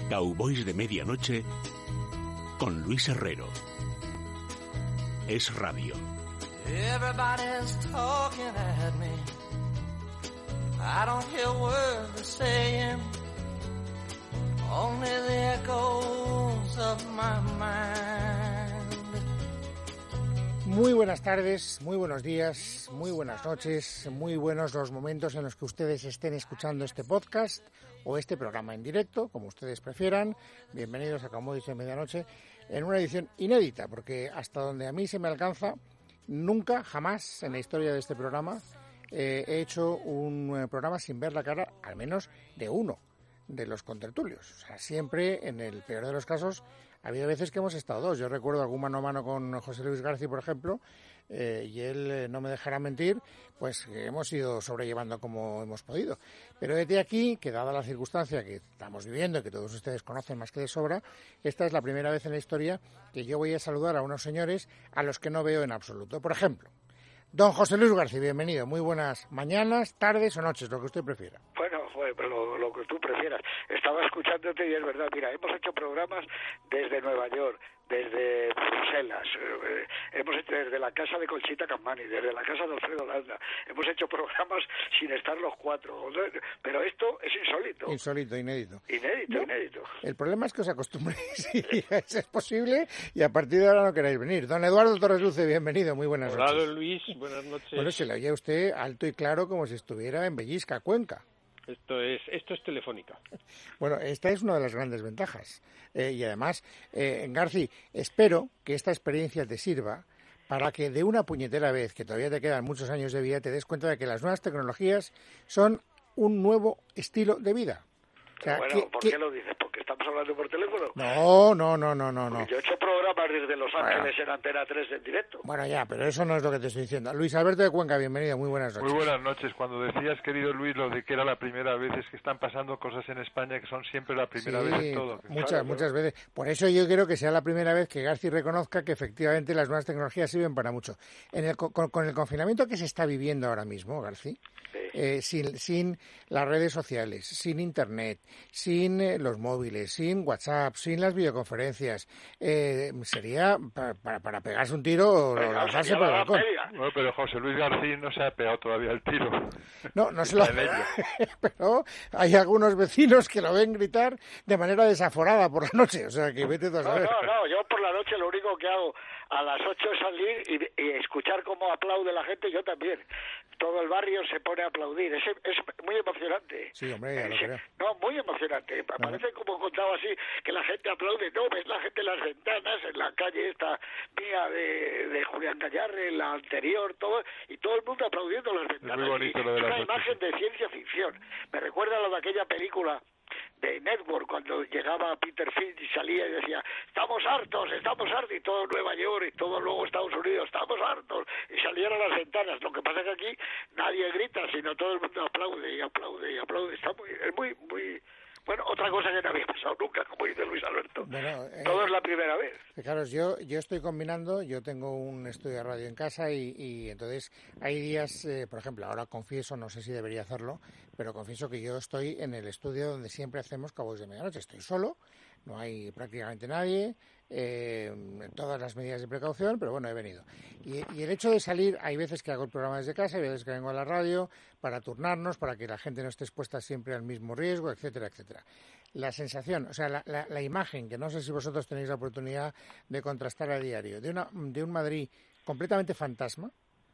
Cowboys de Medianoche con Luis Herrero. Es Radio. Everybody's talking at me. I don't hear words they're saying. Only the echoes of my mind. Muy buenas tardes, muy buenos días, muy buenas noches, muy buenos los momentos en los que ustedes estén escuchando este podcast o este programa en directo, como ustedes prefieran. Bienvenidos a Cowboys de Medianoche en una edición inédita, porque hasta donde a mí se me alcanza, nunca, jamás en la historia de este programa he hecho un programa sin ver la cara, al menos de uno de los contertulios. O sea, siempre, en el peor de los casos, ha habido veces que hemos estado dos. Yo recuerdo algún mano a mano con José Luis García, por ejemplo, y él no me dejará mentir, pues hemos ido sobrellevando como hemos podido. Pero desde aquí, que dada la circunstancia que estamos viviendo y que todos ustedes conocen más que de sobra, esta es la primera vez en la historia que yo voy a saludar a unos señores a los que no veo en absoluto. Por ejemplo, don José Luis García, bienvenido. Muy buenas mañanas, tardes o noches, lo que usted prefiera. Bueno, pero lo que tú prefieras. Estaba escuchándote y es verdad. Mira, hemos hecho programas desde Nueva York, desde Bruselas, hemos hecho desde la casa de Conchita Campani, desde la casa de Alfredo Landa. Hemos hecho programas sin estar los cuatro. Pero esto es insólito. Insólito, inédito. Inédito. El problema es que os acostumbréis y eso es posible y a partir de ahora no queráis venir. Don Eduardo Torres Luce, bienvenido, muy buenas noches. Hola, Luis, buenas noches. Bueno, se le oye a usted alto y claro como si estuviera en Bellisca, Cuenca. Esto es Telefónica. Bueno, esta es una de las grandes ventajas. Y además, Garci, espero que esta experiencia te sirva para que de una puñetera vez, que todavía te quedan muchos años de vida, te des cuenta de que las nuevas tecnologías son un nuevo estilo de vida. O sea, bueno, ¿por qué lo dices? ¿Porque estamos hablando por teléfono? No. Yo he hecho programas desde Los Ángeles en Antena 3 en directo. Bueno, ya, pero eso no es lo que te estoy diciendo. Luis Alberto de Cuenca, bienvenido, muy buenas noches. Muy buenas noches. Cuando decías, querido Luis, lo de que era la primera vez, es que están pasando cosas en España que son siempre la primera vez en todo. Muchas veces. Por eso yo quiero que sea la primera vez que García reconozca que efectivamente las nuevas tecnologías sirven para mucho. Con el confinamiento que se está viviendo ahora mismo, García, sin las redes sociales, sin Internet, sin los móviles, sin WhatsApp, sin las videoconferencias, sería para pegarse un tiro o lanzarse por el balcón. Bueno, pero José Luis García no se ha pegado todavía el tiro. No se lo pero hay algunos vecinos que lo ven gritar de manera desaforada por la noche, o sea que vete tú a saber. No, yo por la noche lo único que hago a las 8 es salir y escuchar cómo aplaude la gente, yo también. Todo el barrio se pone a aplaudir, es muy emocionante. Sí, hombre, ya lo creo. No, muy emocionante. Parece como contaba así, que la gente aplaude. No, ves la gente en las ventanas, en la calle esta mía de Julián Gallarre, en la anterior, todo, y todo el mundo aplaudiendo en las ventanas. Es muy bonito lo de es las una imagen de ciencia ficción. Me recuerda a lo de aquella película de Network, cuando llegaba Peter Finch y salía y decía, estamos hartos, y todo Nueva York y todo luego Estados Unidos, estamos hartos, y salieron a las ventanas. Lo que pasa es que aquí nadie grita, sino todo el mundo aplaude y aplaude y aplaude. Es muy bueno, otra cosa que no había pasado nunca, como dice Luis Alberto. Bueno, todo es la primera vez. Fijaros, yo estoy combinando, yo tengo un estudio de radio en casa y entonces hay días, por ejemplo, ahora confieso, no sé si debería hacerlo, pero confieso que yo estoy en el estudio donde siempre hacemos Cowboys de Medianoche. Estoy solo, no hay prácticamente nadie, todas las medidas de precaución, pero bueno, he venido. Y el hecho de salir, hay veces que hago el programa desde casa, hay veces que vengo a la radio para turnarnos, para que la gente no esté expuesta siempre al mismo riesgo, etcétera, etcétera. La sensación, o sea, la imagen, que no sé si vosotros tenéis la oportunidad de contrastar a diario, de un Madrid completamente fantasma,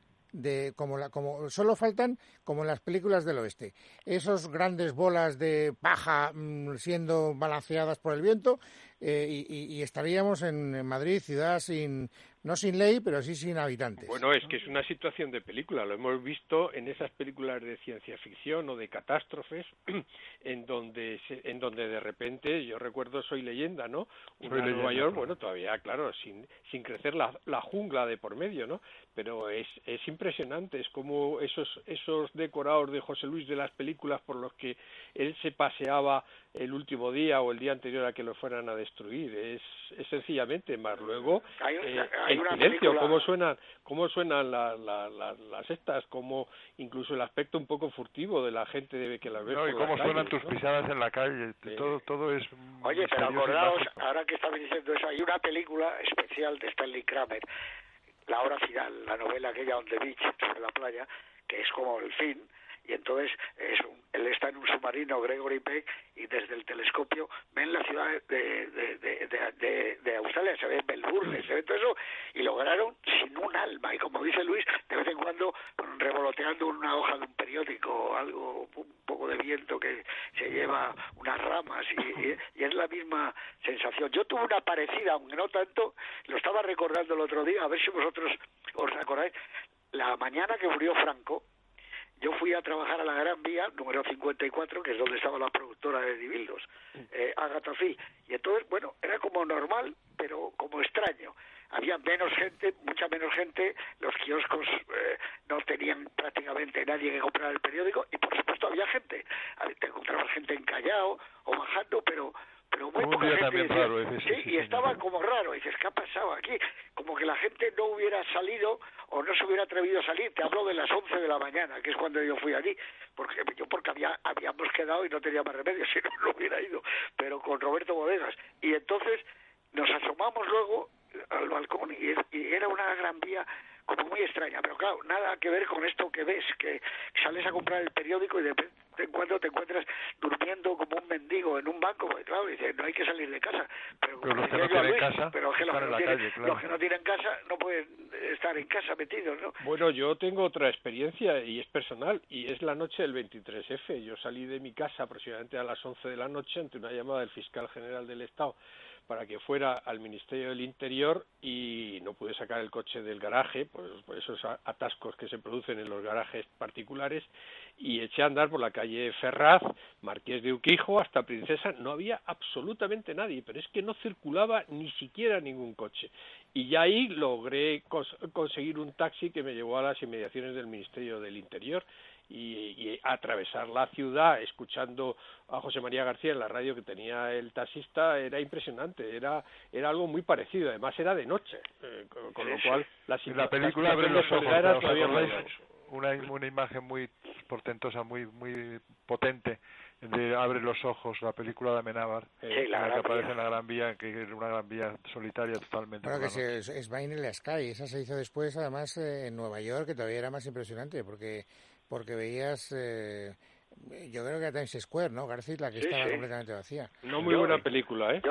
como solo faltan, como en las películas del oeste, esos grandes bolas de paja siendo balanceadas por el viento, y estaríamos en Madrid, ciudad no sin ley, pero sí sin habitantes. Bueno, es que es una situación de película, lo hemos visto en esas películas de ciencia ficción o de catástrofes, en donde de repente, yo recuerdo Soy Leyenda, ¿no? Nueva York, bueno, todavía, claro, sin crecer la jungla de por medio, ¿no? Pero es impresionante, es como esos decorados de José Luis de las películas por los que él se paseaba el último día o el día anterior a que lo fueran a destruir, es sencillamente más luego hay hay una silencio, película... cómo suenan las estas, como incluso el aspecto un poco furtivo de la gente que las ve. No, y cómo suenan tus pisadas en la calle, todo es... Oye, pero acordaos, ahora que estabais diciendo eso, hay una película especial de Stanley Kramer, La hora final, la novela aquella On the Beach, sobre la playa, que es como el fin, y entonces él está en un submarino, Gregory Peck, y desde el telescopio ven la ciudad de Australia, se ve Melbourne, se ve todo eso, y lograron sin un alma, y como dice Luis, de vez en cuando revoloteando una hoja de un periódico, algo, un poco de viento que se lleva unas ramas, y es la misma sensación. Yo tuve una parecida, aunque no tanto, lo estaba recordando el otro día, a ver si vosotros os acordáis, la mañana que murió Franco, yo fui a trabajar a la Gran Vía, número 54, que es donde estaba la productora de Dibildos, Agatha Fee. Y entonces, bueno, era como normal, pero como extraño. Había menos gente, mucha menos gente, los kioscos no tenían prácticamente nadie que comprara el periódico, y por supuesto había gente. Te encontrabas gente en Callao o bajando, pero muy poca gente. También decía, raro, sí, y estaba como raro. Y dices, ¿qué ha pasado aquí? Como que la gente no hubiera salido o no se hubiera atrevido a salir. Te hablo de las 11 de la mañana, que es cuando yo fui allí, porque habíamos quedado y no tenía más remedio, si no hubiera ido, pero con Roberto Bodegas. Y entonces nos asomamos luego al balcón y era una Gran Vía como muy extraña, pero claro, nada que ver con esto que ves, que sales a comprar el periódico y de vez en cuando te encuentras durmiendo como un mendigo en un banco, porque claro, dices, no hay que salir de casa. Pero los que no tienen casa, pero que los que no tienen casa no pueden estar en casa metidos, ¿no? Bueno, yo tengo otra experiencia y es personal, y es la noche del 23F. Yo salí de mi casa aproximadamente a las 11 de la noche ante una llamada del fiscal general del Estado para que fuera al Ministerio del Interior y no pude sacar el coche del garaje, pues por esos atascos que se producen en los garajes particulares, y eché a andar por la calle Ferraz, Marqués de Urquijo, hasta Princesa. No había absolutamente nadie, pero es que no circulaba ni siquiera ningún coche. Y ya ahí logré conseguir un taxi que me llevó a las inmediaciones del Ministerio del Interior, y atravesar la ciudad escuchando a José María García en la radio que tenía el taxista era impresionante, era algo muy parecido, además era de noche, con lo cual la película abre los ojos, era todavía mayor. Una imagen muy portentosa, muy potente de Abre los ojos, la película de Amenábar, que aparece en la Gran Vía, que es una Gran Vía solitaria totalmente. Bueno, que es Vain en la Sky, esa se hizo después además en Nueva York, que todavía era más impresionante, porque veías, yo creo que era Times Square, ¿no, García? La que estaba completamente vacía. No muy buena película, ¿eh?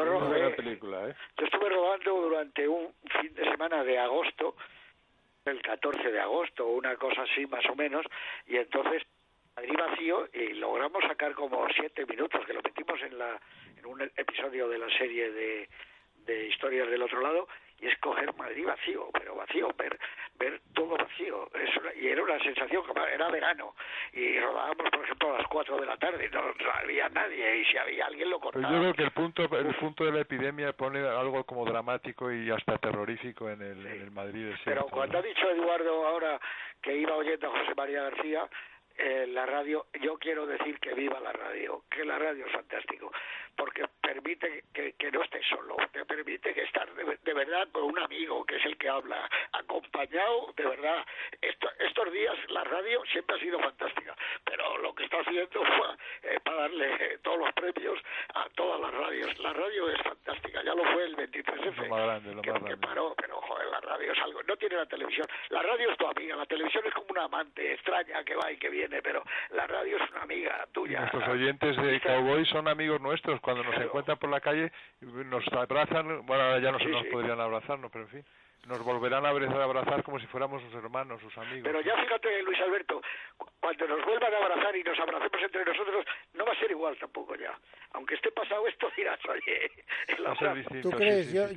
Yo estuve rodando durante un fin de semana de agosto, el 14 de agosto, una cosa así más o menos, y entonces Madrid vacío, y logramos sacar como 7 minutos, que lo metimos en un episodio de la serie de Historias del Otro Lado, y es coger Madrid vacío, pero vacío, ver todo vacío. Y era una sensación, era verano, y rodábamos, por ejemplo, a las 4 de la tarde, no había nadie, y si había alguien lo cortaba. Pero yo creo que el punto de la epidemia pone algo como dramático y hasta terrorífico en el Madrid de siempre. Pero cuando ha dicho Eduardo ahora que iba oyendo a José María García, la radio, yo quiero decir que viva la radio, que la radio es fantástico, porque permite que no estés solo, te permite que estar de verdad con un amigo que es el que habla, acompañado, de verdad. Estos días la radio siempre ha sido fantástica, pero lo que está haciendo fue para darle todos los premios a todas las radios. La radio es fantástica, ya lo fue el 23F, lo más grande. Que paró, pero joder, la radio es algo, no tiene la televisión, la radio es tu amiga, la televisión es como una amante extraña que va y que viene, pero la radio es una amiga tuya. Nuestros oyentes de Cowboy son amigos nuestros, cuando nos encuentran por la calle nos abrazan, bueno, ahora ya no nos podrían abrazar, ¿no? Pero en fin, nos volverán a abrazar como si fuéramos sus hermanos, sus amigos. Pero ya fíjate, Luis Alberto, cuando nos vuelvan a abrazar y nos abracemos entre nosotros, no va a ser igual tampoco ya. Aunque esté pasado esto, dirás, oye... Va a ser distinto. ¿Tú crees? Yo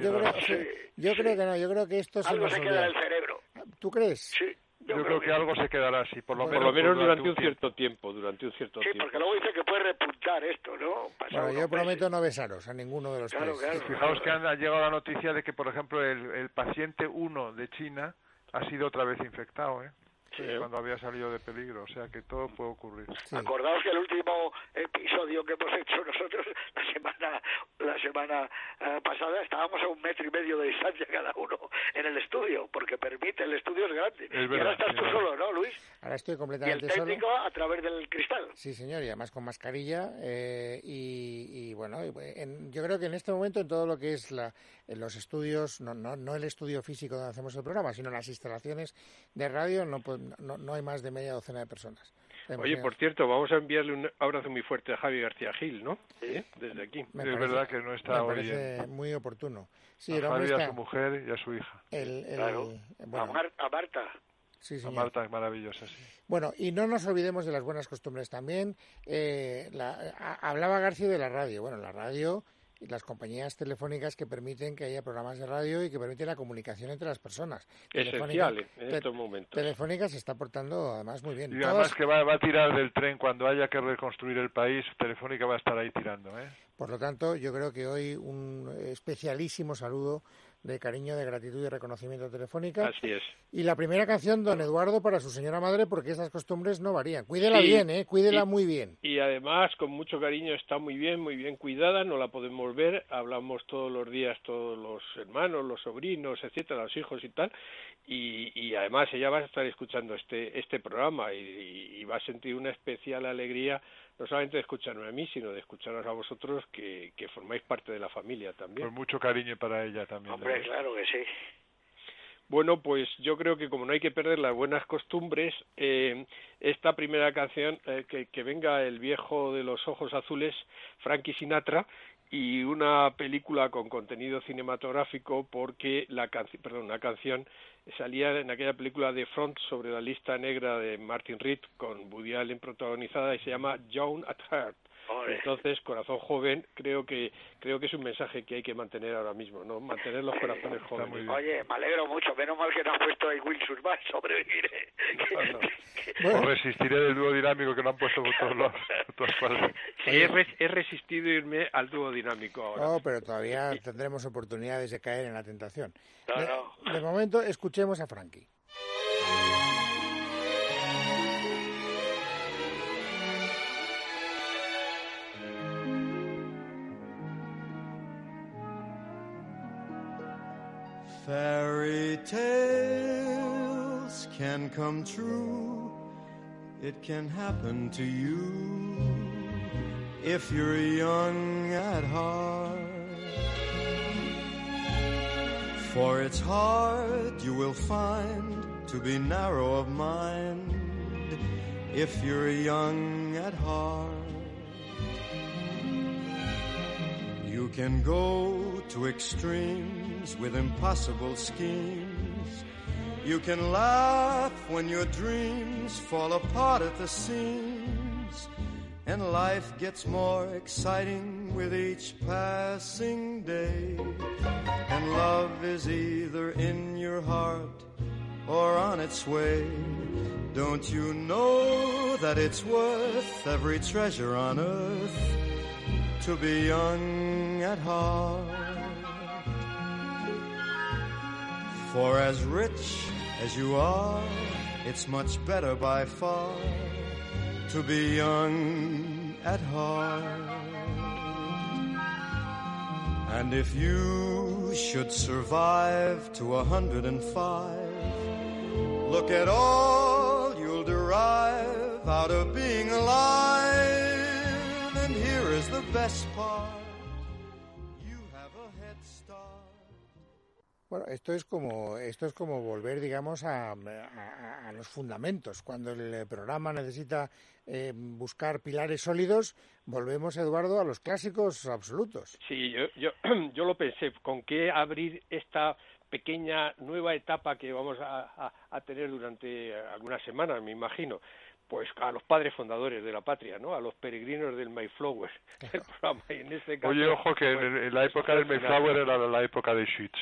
creo que no, yo creo que esto algo se queda en el cerebro. ¿Tú crees? Sí. Yo creo que algo se quedará así, por lo menos durante un cierto tiempo. Sí, porque luego dice que puede repuntar esto, ¿no? Bueno, yo prometo no besaros a ninguno de los tres. Claro. Fijaos que ha llegado la noticia de que, por ejemplo, el paciente 1 de China ha sido otra vez infectado, Sí. Cuando había salido de peligro, o sea que todo puede ocurrir. Sí. Acordaos que el último episodio que hemos hecho nosotros la semana pasada, estábamos a 1,5 metros de distancia cada uno en el estudio, porque permite, el estudio es grande. Es verdad, y ahora estás tú solo, ¿no, Luis? Ahora estoy completamente solo. Y el técnico solo. A través del cristal. Sí, señor, y además con mascarilla. Y bueno, yo creo que en este momento en todo lo que es en los estudios, no el estudio físico donde hacemos el programa, sino las instalaciones de radio, no hay más de media docena de personas. Oye, por cierto, vamos a enviarle un abrazo muy fuerte a Javi García Gil, ¿no? ¿Sí? Desde aquí. Es verdad que no está hoy. Me parece muy oportuno. Sí, a Javi, a su mujer y a su hija. Claro. Bueno, a Marta. Sí, señor. A Marta es maravillosa, sí. Bueno, y no nos olvidemos de las buenas costumbres también. Hablaba García de la radio. Bueno, la radio y las compañías telefónicas que permiten que haya programas de radio y que permiten la comunicación entre las personas. Esencial en estos momentos. Telefónica se está portando además muy bien. Y además que va a tirar del tren cuando haya que reconstruir el país, Telefónica va a estar ahí tirando, ¿eh? Por lo tanto, yo creo que hoy un especialísimo saludo de cariño, de gratitud y reconocimiento a Telefónica. Así es. Y la primera canción, don Eduardo, para su señora madre, porque esas costumbres no varían. Cuídela bien, cuídela muy bien. Y además, con mucho cariño, está muy bien cuidada, no la podemos ver, hablamos todos los días, todos los hermanos, los sobrinos, etcétera, los hijos y tal, y además ella va a estar escuchando este programa y va a sentir una especial alegría, no solamente de escucharme a mí, sino de escucharos a vosotros que formáis parte de la familia también. Con mucho cariño para ella también. Hombre, claro que sí. Bueno, pues yo creo que como no hay que perder las buenas costumbres, esta primera canción, que venga el viejo de los ojos azules, Frankie Sinatra, y una película con contenido cinematográfico, porque la canción salía en aquella película de Front sobre la lista negra de Martin Reed con Woody Allen protagonizada y se llama Young at Heart. Entonces, corazón joven, creo que es un mensaje que hay que mantener ahora mismo, ¿no? Mantener los corazones jóvenes. Oye, me alegro mucho, menos mal que no has puesto ahí Will Survive, sobreviviré. Bueno. Resistiré del dúo dinámico que no han puesto por todos lados. He resistido irme al dúo dinámico ahora. No, pero todavía tendremos oportunidades de caer en la tentación. No. De momento, escuchemos a Frankie. Fairy tales can come true. It can happen to you if you're young at heart. For it's hard, you will find, to be narrow of mind if you're young at heart. You can go to extremes with impossible schemes. You can laugh when your dreams fall apart at the seams. And life gets more exciting with each passing day. And love is either in your heart or on its way. Don't you know that it's worth every treasure on earth to be young at heart? For as rich as you are, it's much better by far to be young at heart. And if you should survive to 105, look at all you'll derive out of being alive. And here is the best part. Bueno, esto es como volver, digamos, a los fundamentos. Cuando el programa necesita buscar pilares sólidos, volvemos, Eduardo, a los clásicos absolutos. Sí, yo lo pensé. ¿Con qué abrir esta pequeña nueva etapa que vamos a tener durante algunas semanas, me imagino? Pues a los padres fundadores de la patria, ¿no? A los peregrinos del Mayflower, el programa. Y en este caso, oye, ojo, que en la época del Mayflower era la época de Schütz, ¿eh?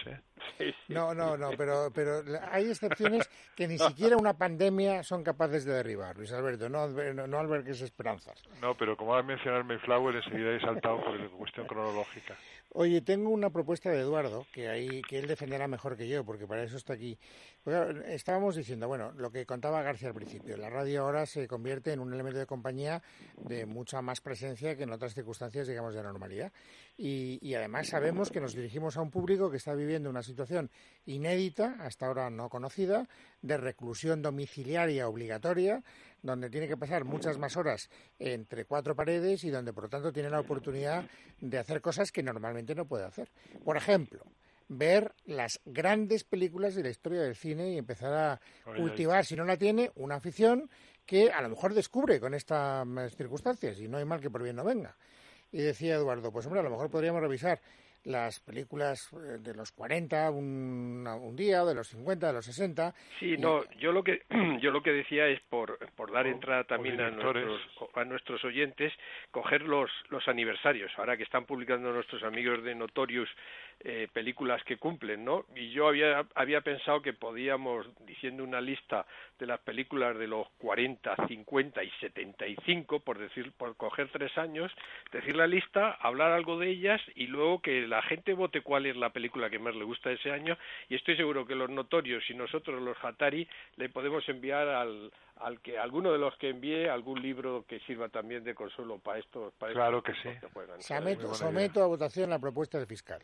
No, pero hay excepciones que ni siquiera una pandemia son capaces de derribar, Luis Alberto, no albergues esperanzas. No, pero como has mencionado Mayflower, enseguida he saltado por la cuestión cronológica. Oye, tengo una propuesta de Eduardo, que él defenderá mejor que yo, porque para eso está aquí. Bueno, estábamos diciendo, bueno, lo que contaba García al principio, la radio ahora se convierte en un elemento de compañía de mucha más presencia que en otras circunstancias, digamos, de normalidad. Y además sabemos que nos dirigimos a un público que está viviendo una situación inédita, hasta ahora no conocida, de reclusión domiciliaria obligatoria, donde tiene que pasar muchas más horas entre cuatro paredes y donde, por lo tanto, tiene la oportunidad de hacer cosas que normalmente no puede hacer. Por ejemplo, ver las grandes películas de la historia del cine y empezar a cultivar, si no la tiene, una afición que a lo mejor descubre con estas circunstancias, y no hay mal que por bien no venga. Y decía Eduardo, pues hombre, a lo mejor podríamos revisar las películas de los 40 un día, o de los 50, de los 60. Sí, no, yo lo que decía es por dar entrada también a nuestros oyentes, coger los aniversarios, ahora que están publicando nuestros amigos de Notorious películas que cumplen, ¿no? Y yo había pensado que podíamos, diciendo una lista de las películas de los 40, 50 y 75, por coger 3 años, decir la lista, hablar algo de ellas y luego que la gente vote cuál es la película que más le gusta ese año, y estoy seguro que los Notorious y nosotros los Hatari le podemos enviar alguno de los que envíe algún libro que sirva también de consuelo para estos. Claro que sí. Someto a votación la propuesta del fiscal.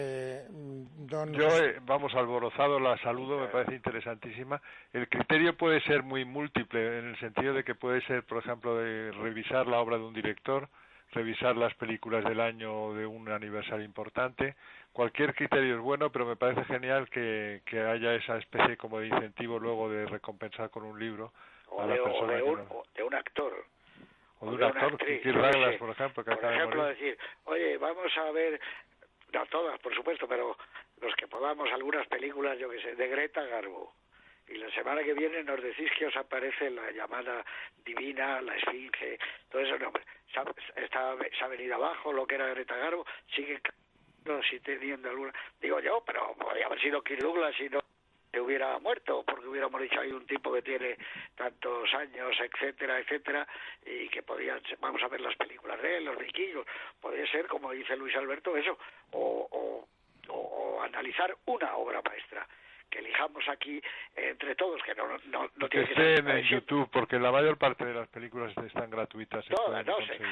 Yo, vamos, alborozado, la saludo, me parece interesantísima. El criterio puede ser muy múltiple, en el sentido de que puede ser, por ejemplo, de revisar la obra de un director, revisar las películas del año de un aniversario importante. Cualquier criterio es bueno, pero me parece genial que haya esa especie como de incentivo luego de recompensar con un libro a la persona de un actor. O de una actriz. Kirk Douglas, por ejemplo, que acaba de morir. Decir, oye, vamos a ver, no todas, por supuesto, pero los que podamos, algunas películas, yo que sé, de Greta Garbo. Y la semana que viene nos decís que os aparece la llamada divina, la esfinge, todo eso. No, se ha venido abajo lo que era Greta Garbo, sigue teniendo alguna. Digo yo, pero podría haber sido Kirk Douglas si no se hubiera muerto, porque hubiéramos dicho hay un tipo que tiene tantos años, etcétera, etcétera, y que vamos a ver las películas de él, los vikingos. Podría ser, como dice Luis Alberto, eso, o analizar una obra maestra. Que elijamos aquí entre todos, que no tiene que ser en YouTube, porque la mayor parte de las películas están gratuitas. Todas, no sé.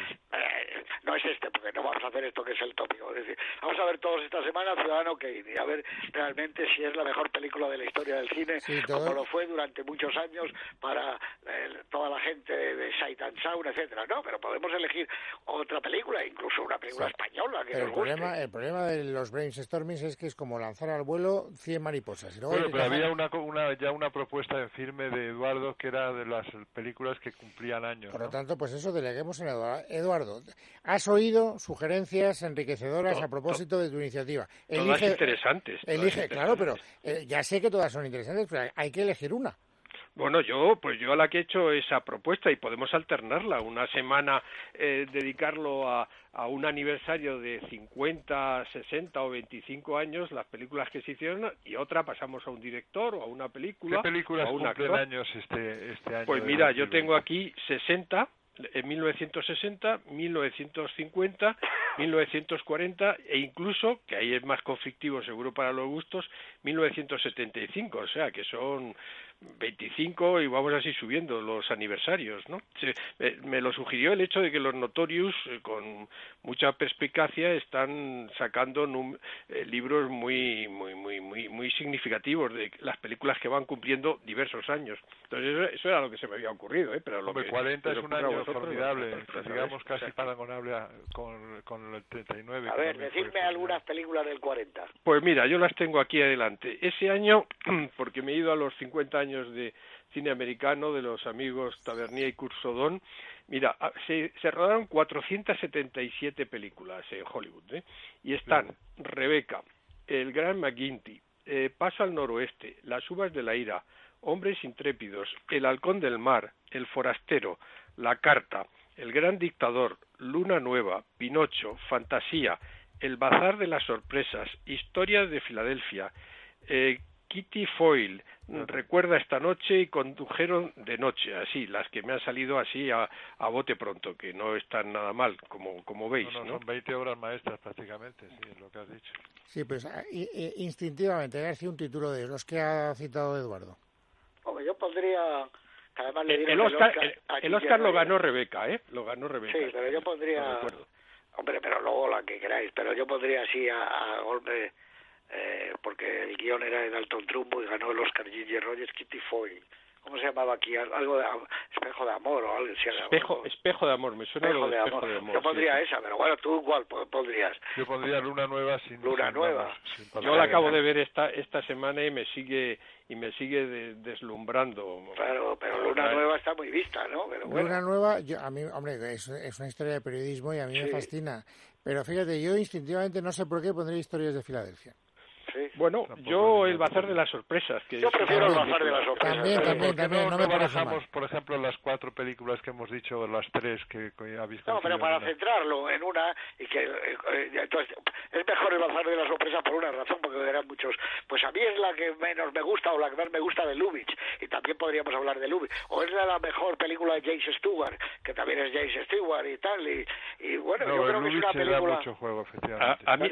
No es porque no vamos a hacer esto que es el tópico. Es decir, vamos a ver todos esta semana Ciudadano Kane y a ver realmente si es la mejor película de la historia del cine, sí, como lo fue durante muchos años para toda la gente de Sight and Sound, etcétera. No, pero podemos elegir otra película, incluso una película española que nos guste. El problema de los brainstormings es que es como lanzar al vuelo 100 mariposas. Pero había una propuesta en firme de Eduardo que era de las películas que cumplían años. Por lo tanto, pues eso deleguemos en Eduardo. Eduardo, has oído sugerencias enriquecedoras a propósito de tu iniciativa. Todas interesantes. Claro, pero ya sé que todas son interesantes, pero hay que elegir una. Bueno, yo a la que he hecho esa propuesta y podemos alternarla. Una semana dedicarlo a un aniversario de 50, 60 o 25 años, las películas que se hicieron, y otra pasamos a un director o a una película. ¿Qué películas o a un cumplen años este año? Pues mira, yo tengo aquí 60, en 1960, 1950, 1940 e incluso, que ahí es más conflictivo seguro para los gustos, 1975, o sea que son 25 y vamos así subiendo los aniversarios, ¿no? Me lo sugirió el hecho de que los Notorious, con mucha perspicacia, están sacando libros muy significativos de las películas que van cumpliendo diversos años. Entonces eso era lo que se me había ocurrido, pero lo que 40 es un año formidable, digamos casi paragonable con el 39. A ver, decirme algunas películas del 40. Pues mira, yo las tengo aquí adelante. Ese año, porque me he ido a los 50 años de cine americano de los amigos Tavernier y Cursodón. Mira, se rodaron 477 películas en Hollywood, y están Rebeca, El Gran McGuinty, Paso al Noroeste, Las Uvas de la Ira, Hombres Intrépidos, El Halcón del Mar, El Forastero, La Carta, El Gran Dictador, Luna Nueva, Pinocho, Fantasía, El Bazar de las Sorpresas, Historias de Filadelfia, Kitty Foyle, recuerda esta noche y condujeron de noche, así, las que me han salido así a bote pronto, que no están nada mal, como veis, ¿no? Son 20 obras maestras prácticamente, sí, es lo que has dicho. Sí, pues instintivamente, ha sido un título de los que ha citado Eduardo. Hombre, yo pondría... Además le el Oscar lo ganó Rebeca, Lo ganó Rebeca. Sí, pero yo pondría... Hombre, pero luego la que queráis, pero yo pondría así a golpe... porque el guión era de Dalton Trumbo y ganó el Oscar Ginger Rogers, Kitty Foyle. ¿Cómo se llamaba aquí? Algo de Espejo de Amor o algo así. Espejo de Amor, me suena Espejo lo de Espejo de Amor. Yo pondría esa, pero bueno, ¿tú cuál pondrías? Yo pondría Luna Nueva Luna Nueva. Yo la acabo de ver esta semana y me sigue deslumbrando. Claro, pero Luna Nueva está muy vista, ¿no? Pero bueno. Luna Nueva, a mí, hombre, es una historia de periodismo y a mí me fascina. Pero fíjate, yo instintivamente no sé por qué pondría Historias de Filadelfia. Sí. Bueno, yo el Bazar de las Sorpresas. Que yo prefiero el Bazar de las Sorpresas. También, no me barajamos, por ejemplo, las 4 películas que hemos dicho, las 3 que habéis coincidido. No, pero para centrarlo en una, y que entonces es mejor el Bazar de las Sorpresas por una razón, porque verán muchos. Pues a mí es la que menos me gusta, o la que más me gusta de Lubitsch, y también podríamos hablar de Lubitsch. O es la mejor película de James Stewart, que también es James Stewart y tal, y bueno, yo creo que es una película... mucho juego, efectivamente. A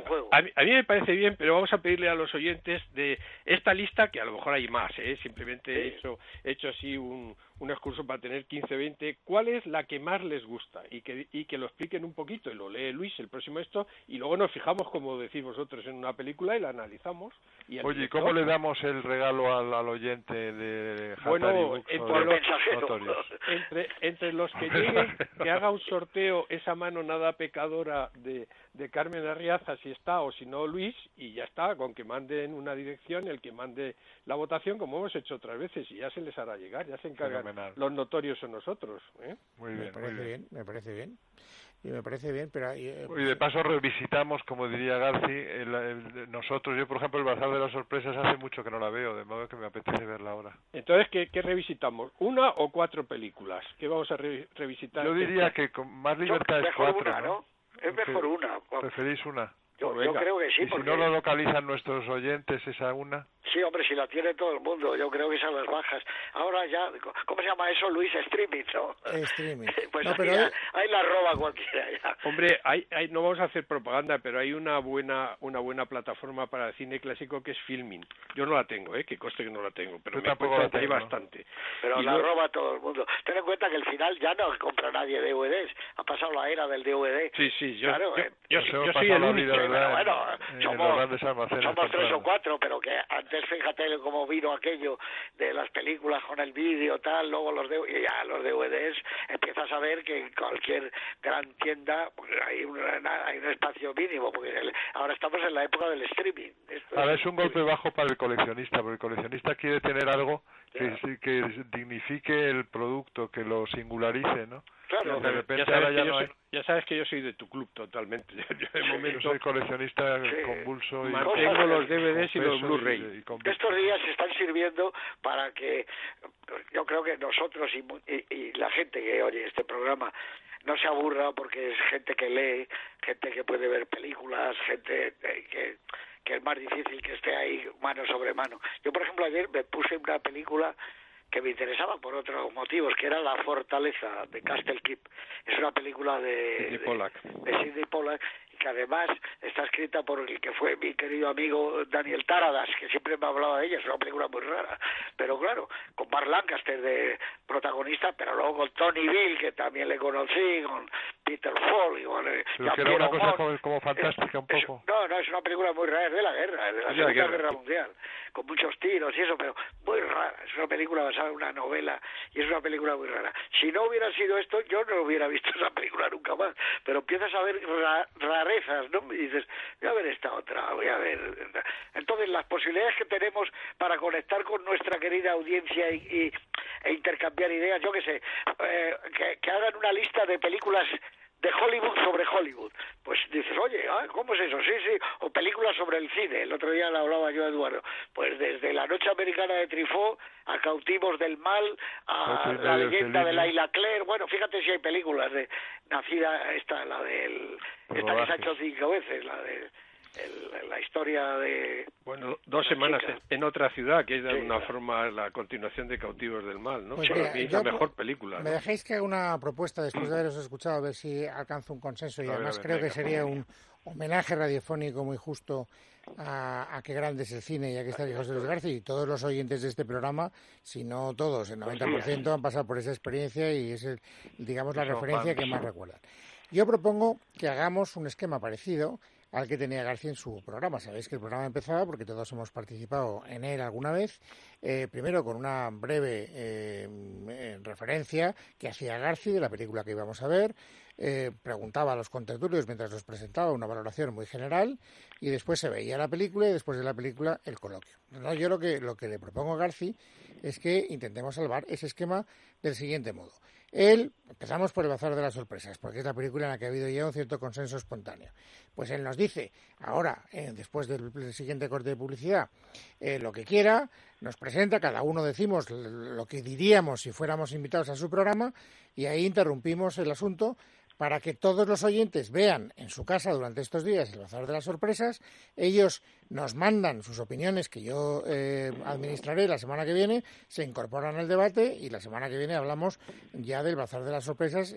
mí me parece bien, pero vamos a pedirle a los oyentes de esta lista, que a lo mejor hay más, simplemente he hecho así un excurso para tener 15, 20, ¿cuál es la que más les gusta? Y que lo expliquen un poquito, y lo lee Luis el próximo y luego nos fijamos, como decís vosotros, en una película y la analizamos. Oye, ¿cómo le damos el regalo al oyente de Hatari Bueno, Books entre los que lleguen, que haga un sorteo esa mano nada pecadora de Carmen Arriaza, si está, o si no Luis, y ya está, con que manden una dirección, el que mande la votación, como hemos hecho otras veces, y ya se les hará llegar, ya se encargan los notorios son nosotros. Muy bien, me parece bien. Y me parece bien, pero... y de paso revisitamos, como diría Garci, nosotros, yo por ejemplo, el Bazar de las Sorpresas hace mucho que no la veo, de modo que me apetece verla ahora. Entonces, ¿qué revisitamos? ¿1 o 4 películas? ¿Qué vamos a revisitar? Yo diría que con más libertad es 4, una, ¿no? Es mejor una. ¿Preferís una? Yo creo que sí. ¿Y si no lo localizan nuestros oyentes, esa una? Sí, hombre, si la tiene todo el mundo, yo creo que esas las bajas. Ahora ya, ¿cómo se llama eso, Luis? Streaming, ¿no? Streaming. Pues no, ahí la roba cualquiera ya. Hombre, no vamos a hacer propaganda, pero hay una buena plataforma para el cine clásico que es Filmin. Yo no la tengo, que conste que no la tengo, pero me cuesta que hay bastante. Pero la roba todo el mundo. Ten en cuenta que al final ya no compra nadie DVDs. Ha pasado la era del DVD. Sí, yo soy el único. Bueno, somos 3 o 4, pero que antes fíjate cómo vino aquello de las películas con el vídeo tal, luego los DVDs empiezas a ver que en cualquier gran tienda pues, hay un espacio mínimo, porque ahora estamos en la época del streaming. Ahora es un golpe bajo para el coleccionista, porque el coleccionista quiere tener algo que dignifique el producto, que lo singularice, ¿no? Claro, de repente ahora ya no hay. Ya sabes que yo soy de tu club totalmente. Yo de momento soy coleccionista convulso y mantengo los DVDs y los Blu-ray. Estos días se están sirviendo para que yo creo que nosotros y la gente que oye este programa no se aburra, porque es gente que lee, gente que puede ver películas, gente que es más difícil que esté ahí mano sobre mano. Yo, por ejemplo, ayer me puse una película que me interesaba por otros motivos, que era La Fortaleza, de Castle Keep. Es una película de Sidney Pollack, que además está escrita por el que fue mi querido amigo Daniel Taradas, que siempre me hablaba de ella. Es una película muy rara, pero claro, con Mark Lancaster de protagonista, pero luego con Tony Bill, que también le conocí, con Peter Falk, pero que era una cosa como fantástica un poco. No, es una película muy rara, es de la guerra, de la Segunda Guerra Mundial, con muchos tiros y eso, pero muy rara. Es una película basada en una novela y es una película muy rara. Si no hubiera sido esto, yo no hubiera visto esa película nunca más, pero empiezas a ver rarezas, ¿no? Y dices, voy a ver esta otra, voy a ver. Entonces, las posibilidades que tenemos para conectar con nuestra querida audiencia e intercambiar ideas, yo qué sé, que hagan una lista de películas de Hollywood sobre Hollywood. Pues dices, oye, ¿cómo es eso? Sí, o películas sobre el cine. El otro día le hablaba yo a Eduardo. Pues desde La Noche Americana de Truffaut a Cautivos del Mal, a La Leyenda de Laila Claire. Bueno, fíjate si hay películas de Nacida, esta que se ha hecho 5 veces, la de la historia de... Bueno, 2 semanas en otra ciudad, que es de alguna forma la continuación de Cautivos del Mal, ¿no? Pues es la mejor película, ¿no? Me dejáis que haga una propuesta después de haberos escuchado, a ver si alcanzo un consenso, y además creo que sería un homenaje radiofónico muy justo a qué grande es el cine y a qué está José Luis García, y todos los oyentes de este programa, si no todos, el 90% han pasado por esa experiencia y es, digamos, la referencia que más recuerdan. Yo propongo que hagamos un esquema parecido al que tenía García en su programa. Sabéis que el programa empezaba, porque todos hemos participado en él alguna vez, primero con una breve referencia que hacía García de la película que íbamos a ver, preguntaba a los contertulios mientras los presentaba una valoración muy general, y después se veía la película y después de la película el coloquio. No, yo lo que le propongo a García es que intentemos salvar ese esquema del siguiente modo. Empezamos por El Bazar de las Sorpresas, porque es la película en la que ha habido ya un cierto consenso espontáneo. Pues él nos dice, ahora, después del siguiente corte de publicidad, lo que quiera, nos presenta, cada uno decimos lo que diríamos si fuéramos invitados a su programa, y ahí interrumpimos el asunto para que todos los oyentes vean en su casa durante estos días El Bazar de las Sorpresas. Ellos nos mandan sus opiniones, que yo administraré la semana que viene, se incorporan al debate, y la semana que viene hablamos ya del Bazar de las Sorpresas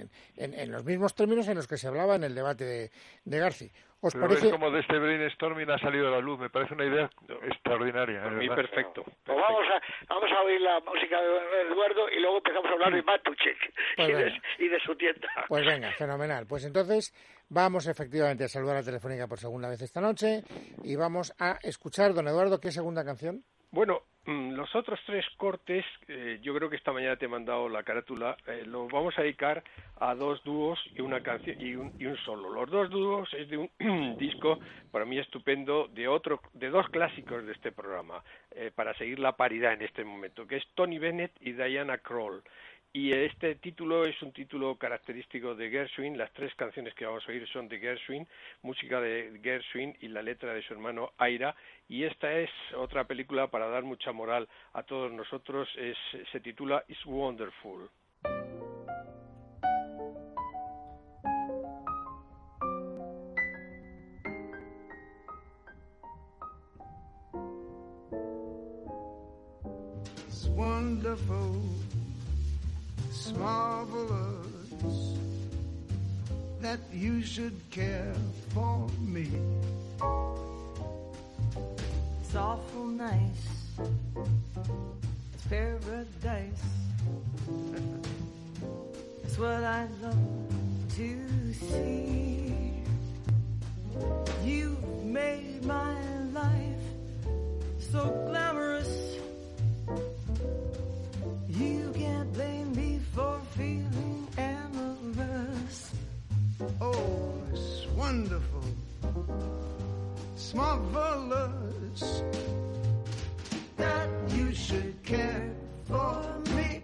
en los mismos términos en los que se hablaba en el debate de García. ¿Os parece? Es como de este brainstorming ha salido a la luz, me parece una idea extraordinaria. Para mí perfecto. Pues vamos a oír la música de Eduardo y luego empezamos a hablar de Matuchek y de su tienda. Pues venga, fenomenal. Pues entonces vamos efectivamente a saludar a Telefónica por segunda vez esta noche y vamos a escuchar, don Eduardo, ¿qué segunda canción? Bueno, los otros 3 cortes, yo creo que esta mañana te he mandado la carátula, los vamos a dedicar a 2 dúos y una canción y un solo. Los 2 dúos es de un disco para mí estupendo de 2 clásicos de este programa, para seguir la paridad en este momento, que es Tony Bennett y Diana Krall. Y este título es un título característico de Gershwin. Las 3 canciones que vamos a oír son de Gershwin, música de Gershwin y la letra de su hermano Ira. Y esta es otra película para dar mucha moral a todos nosotros. Se titula It's Wonderful. It's wonderful. It's marvelous that you should care for me. It's awful nice. It's paradise. It's what I love to see. You've made my life so glamorous. You can't blame me for feeling amorous. Oh, it's wonderful. It's marvelous that you should care for me.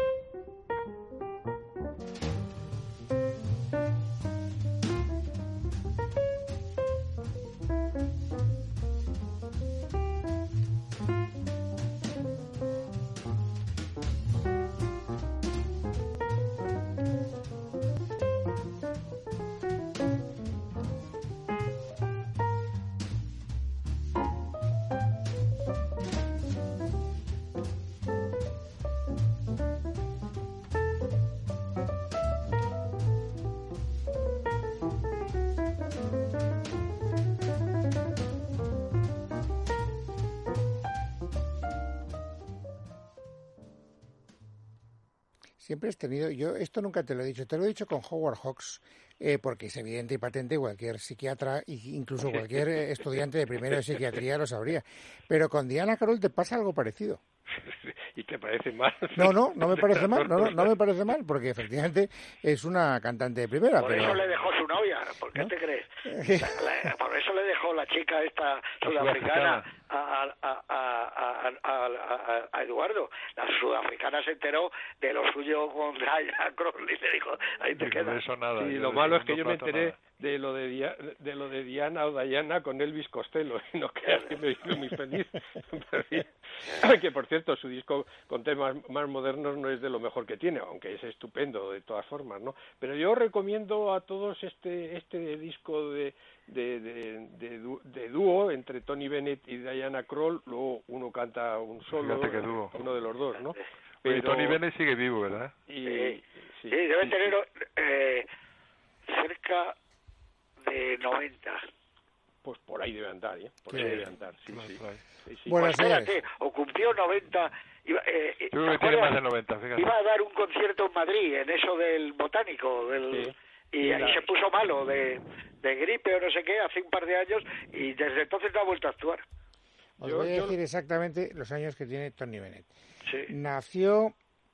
Siempre has tenido, yo esto nunca te lo he dicho con Howard Hawks, porque es evidente y patente, cualquier psiquiatra, incluso cualquier estudiante de primero de psiquiatría lo sabría, pero con Diana Krall te pasa algo parecido. ¿Y te parece mal? No me parece mal, no me parece mal, porque efectivamente es una cantante de primera. Por eso le dejó su novia, ¿por qué te crees? Por eso le dejó la chica esta sudafricana a a Eduardo. La sudafricana se enteró de lo suyo con Diana Kroll y le dijo, ahí te quedas. De eso nada. Sí, lo malo es que yo me enteré de lo de Diana o Diana con Elvis Costello, y no creas que me hizo muy feliz. Que por cierto, su disco con temas más modernos no es de lo mejor que tiene, aunque es estupendo de todas formas, ¿no? Pero yo recomiendo a todos este disco de dúo entre Tony Bennett y Diana Kroll. Luego uno canta un solo, uno de los dos, ¿no? Pero Tony Bennett sigue vivo, ¿verdad? Sí, debe tener cerca de 90. Pues por ahí debe andar, ¿eh? Por ahí debe andar, sí. Bueno, pues espérate, o cumplió 90. Yo creo que tiene más de 90, fíjate. Iba a dar un concierto en Madrid, en eso del Botánico, y ahí se puso malo de gripe o no sé qué, hace un par de años, y desde entonces no ha vuelto a actuar. Os voy a decir exactamente los años que tiene Tony Bennett. Sí. Nació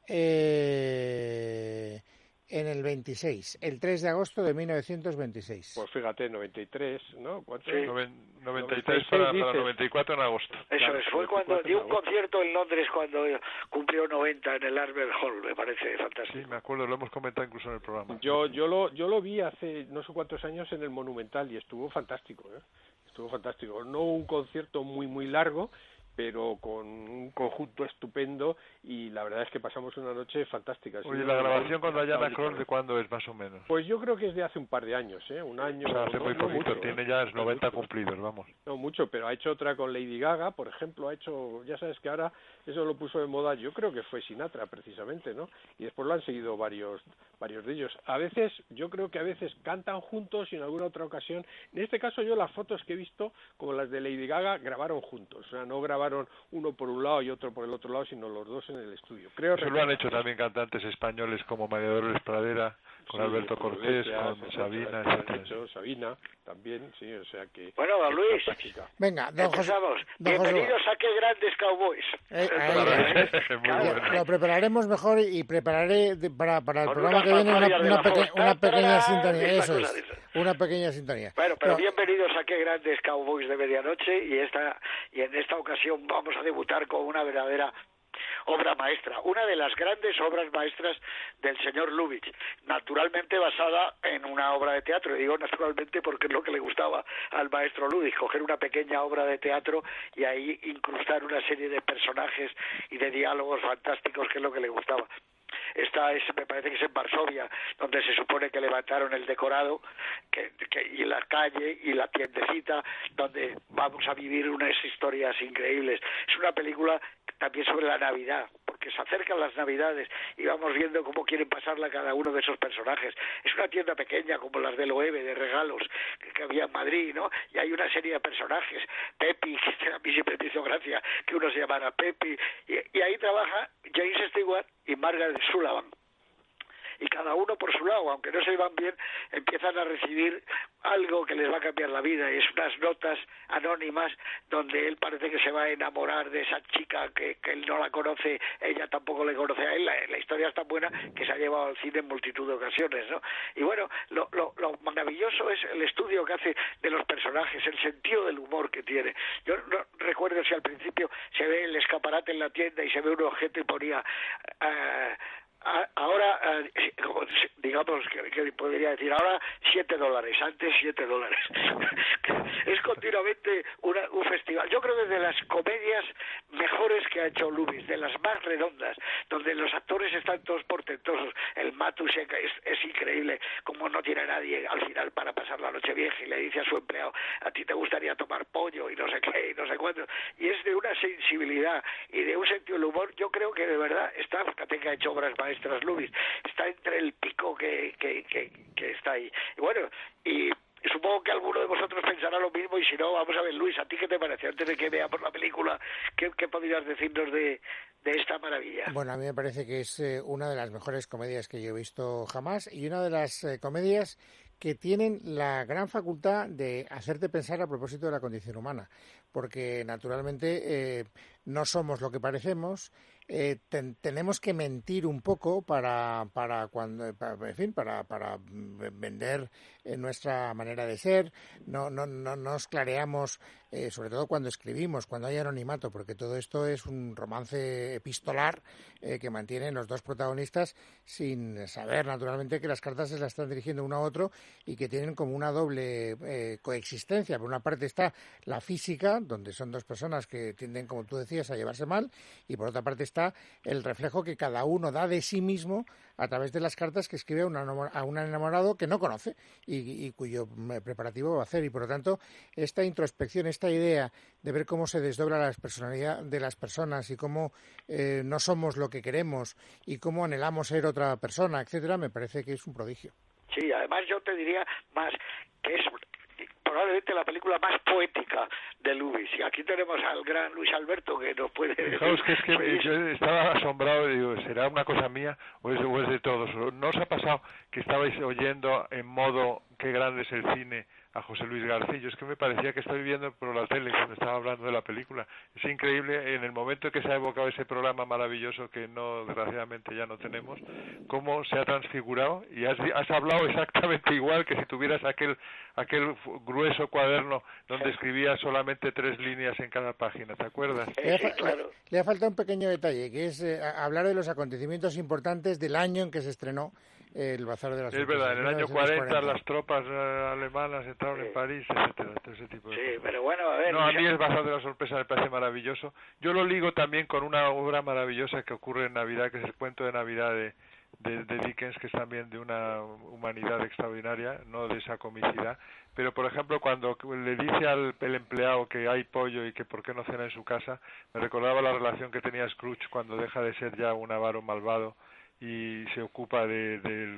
en el 26, el 3 de agosto de 1926. Pues fíjate, 93, ¿no? ¿Cuánto? Sí. 93 para 94 en agosto. Eso es, fue cuando dio un concierto en Londres cuando cumplió 90 en el Albert Hall, me parece fantástico. Sí, me acuerdo, lo hemos comentado incluso en el programa. Yo lo vi hace no sé cuántos años en el Monumental y estuvo fantástico, ¿eh? Estuvo fantástico. No un concierto muy largo, pero con un conjunto estupendo, y la verdad es que pasamos una noche fantástica. Oye, ¿la grabación con Diana Kroll de cuándo es más o menos? Pues yo creo que es de hace un par de años, ¿eh? Un año. O sea, hace muy poquito, mucho, tiene ya 90 cumplidos, vamos. No mucho, pero ha hecho otra con Lady Gaga, por ejemplo, ya sabes que ahora eso lo puso de moda, yo creo que fue Sinatra precisamente, ¿no? Y después lo han seguido varios de ellos. Yo creo que a veces cantan juntos y en alguna otra ocasión, en este caso yo las fotos que he visto, como las de Lady Gaga, grabaron juntos, o sea, no grabaron uno por un lado y otro por el otro lado, sino los dos en el estudio. Eso lo han hecho también cantantes españoles como María Dolores Pradera, con Alberto Cortés, con Sabina, etcétera. Sabina también, sí, o sea que... Bueno, don Luis, venga, empezamos. Bienvenidos a Qué Grandes Cowboys. Lo prepararemos mejor y prepararé para el programa que viene una pequeña sintonía. Eso es, una pequeña sintonía. Bueno, pero bienvenidos a Qué Grandes Cowboys de Medianoche, y en esta ocasión vamos a debutar con una verdadera obra maestra, una de las grandes obras maestras del señor Lubitsch, naturalmente basada en una obra de teatro, y digo naturalmente porque es lo que le gustaba al maestro Lubitsch, coger una pequeña obra de teatro y ahí incrustar una serie de personajes y de diálogos fantásticos, que es lo que le gustaba. Me parece que es en Varsovia, donde se supone que levantaron el decorado, y la calle y la tiendecita, donde vamos a vivir unas historias increíbles. Es una película también sobre la Navidad, porque se acercan las Navidades y vamos viendo cómo quieren pasarla cada uno de esos personajes. Es una tienda pequeña, como las del Loewe, de regalos, que había en Madrid, ¿no? Y hay una serie de personajes, Pepi, que a mí siempre me hizo gracia que uno se llamara Pepi, y ahí trabaja James Stewart y Margaret Sullavan. Y cada uno por su lado, aunque no se van bien, empiezan a recibir algo que les va a cambiar la vida, y es unas notas anónimas donde él parece que se va a enamorar de esa chica que él no la conoce, ella tampoco le conoce a él. La historia es tan buena que se ha llevado al cine en multitud de ocasiones, ¿no? Y bueno, lo maravilloso es el estudio que hace de los personajes, el sentido del humor que tiene. Yo no recuerdo si al principio se ve el escaparate en la tienda y se ve un objeto y ponía... ahora, digamos que podría decir, ahora $7, antes $7. Es continuamente un festival. Yo creo que es de las comedias mejores que ha hecho Lubitsch, de las más redondas, donde los actores están todos portentosos. El Matusek es increíble, como no tiene nadie al final para pasar la noche vieja, y le dice a su empleado, a ti te gustaría tomar pollo y no sé qué y no sé cuánto. Y es de una sensibilidad y de un sentido del humor. Yo creo que de verdad fíjate que ha hecho obras maestras Lubitsch, está entre el pico que está ahí. Y bueno, y supongo que alguno de vosotros pensará lo mismo, y si no, vamos a ver, Luis, ¿a ti qué te parece? Antes de que veamos la película, ¿qué podrías decirnos de esta maravilla? Bueno, a mí me parece que es una de las mejores comedias que yo he visto jamás, y una de las comedias que tienen la gran facultad de hacerte pensar a propósito de la condición humana, porque naturalmente no somos lo que parecemos. Tenemos que mentir un poco para vender nuestra manera de ser. No nos clareamos, sobre todo cuando escribimos, cuando hay anonimato, porque todo esto es un romance epistolar que mantienen los dos protagonistas sin saber, naturalmente, que las cartas se las están dirigiendo uno a otro y que tienen como una doble coexistencia. Por una parte está la física, donde son dos personas que tienden, como tú decías, a llevarse mal, y por otra parte está el reflejo que cada uno da de sí mismo a través de las cartas que escribe a un enamorado que no conoce y cuyo preparativo va a hacer. Y por lo tanto, esta introspección, esta idea de ver cómo se desdobla la personalidad de las personas y cómo no somos lo que queremos y cómo anhelamos ser otra persona, etcétera, me parece que es un prodigio. Sí, además yo te diría más que es probablemente la película más poética de Lubitsch. Y aquí tenemos al gran Luis Alberto que nos puede decir. Fijaos que es que yo estaba asombrado y digo, ¿será una cosa mía o es de todos? ¿No os ha pasado que estabais oyendo en modo qué grande es el cine a José Luis García? Es que me parecía que estoy viendo por la tele cuando estaba hablando de la película. Es increíble en el momento que se ha evocado ese programa maravilloso que no, desgraciadamente ya no tenemos, cómo se ha transfigurado y has hablado exactamente igual que si tuvieras aquel grueso cuaderno donde escribías solamente 3 líneas en cada página, ¿te acuerdas? Claro. Le ha faltado un pequeño detalle, que es hablar de los acontecimientos importantes del año en que se estrenó el Bazar de las Sorpresas. Es verdad, en el año 40 las tropas alemanas entraron en París, etcétera, todo ese tipo de cosas. Pero bueno, a ver... No, a mí el Bazar de las Sorpresas me parece maravilloso. Yo lo ligo también con una obra maravillosa que ocurre en Navidad, que es el cuento de Navidad de Dickens, que es también de una humanidad extraordinaria, no de esa comicidad. Pero, por ejemplo, cuando le dice al empleado que hay pollo y que por qué no cena en su casa, me recordaba la relación que tenía Scrooge cuando deja de ser ya un avaro malvado y se ocupa de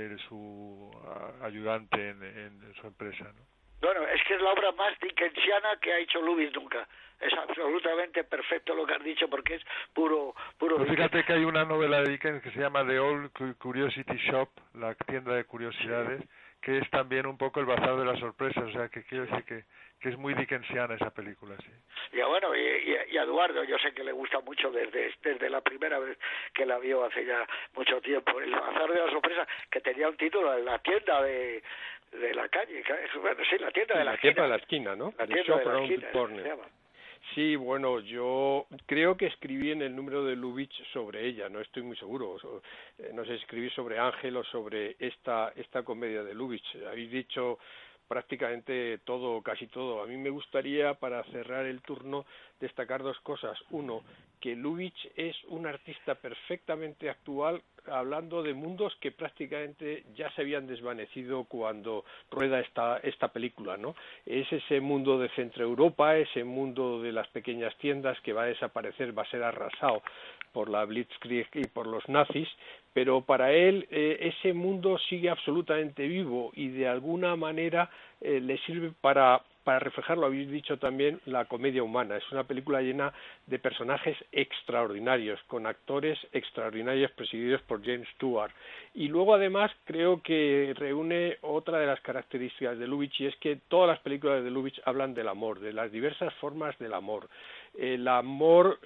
su ayudante en su empresa, ¿no? Bueno, es que es la obra más dickensiana que ha hecho Lubitsch nunca. Es absolutamente perfecto lo que has dicho porque es puro Pero fíjate que hay una novela de Dickens que se llama The Old Curiosity Shop, la tienda de curiosidades, que es también un poco el bazar de las sorpresas, o sea, que quiero decir que es muy dickensiana esa película, sí. Y bueno, y a Eduardo, yo sé que le gusta mucho desde la primera vez que la vio hace ya mucho tiempo, el bazar de las sorpresas, que tenía un título, La tienda de la calle, bueno, sí, la tienda de la esquina. tienda de la esquina, ¿no? La tienda de la esquina, se llama. Sí, bueno, yo creo que escribí en el número de Lubitsch sobre ella, no estoy muy seguro, no sé, escribí sobre Ángel o sobre esta comedia de Lubitsch. Habéis dicho prácticamente todo, casi todo. A mí me gustaría, para cerrar el turno, destacar 2 cosas. Uno, que Lubitsch es un artista perfectamente actual, hablando de mundos que prácticamente ya se habían desvanecido cuando rueda esta película, ¿no? Es ese mundo de Centro Europa, ese mundo de las pequeñas tiendas que va a desaparecer, va a ser arrasado por la Blitzkrieg y por los nazis, pero para él ese mundo sigue absolutamente vivo y de alguna manera le sirve para reflejar, lo habéis dicho también, la comedia humana. Es una película llena de personajes extraordinarios, con actores extraordinarios presididos por James Stewart. Y luego, además, creo que reúne otra de las características de Lubitsch, y es que todas las películas de Lubitsch hablan del amor, de las diversas formas del amor. El amor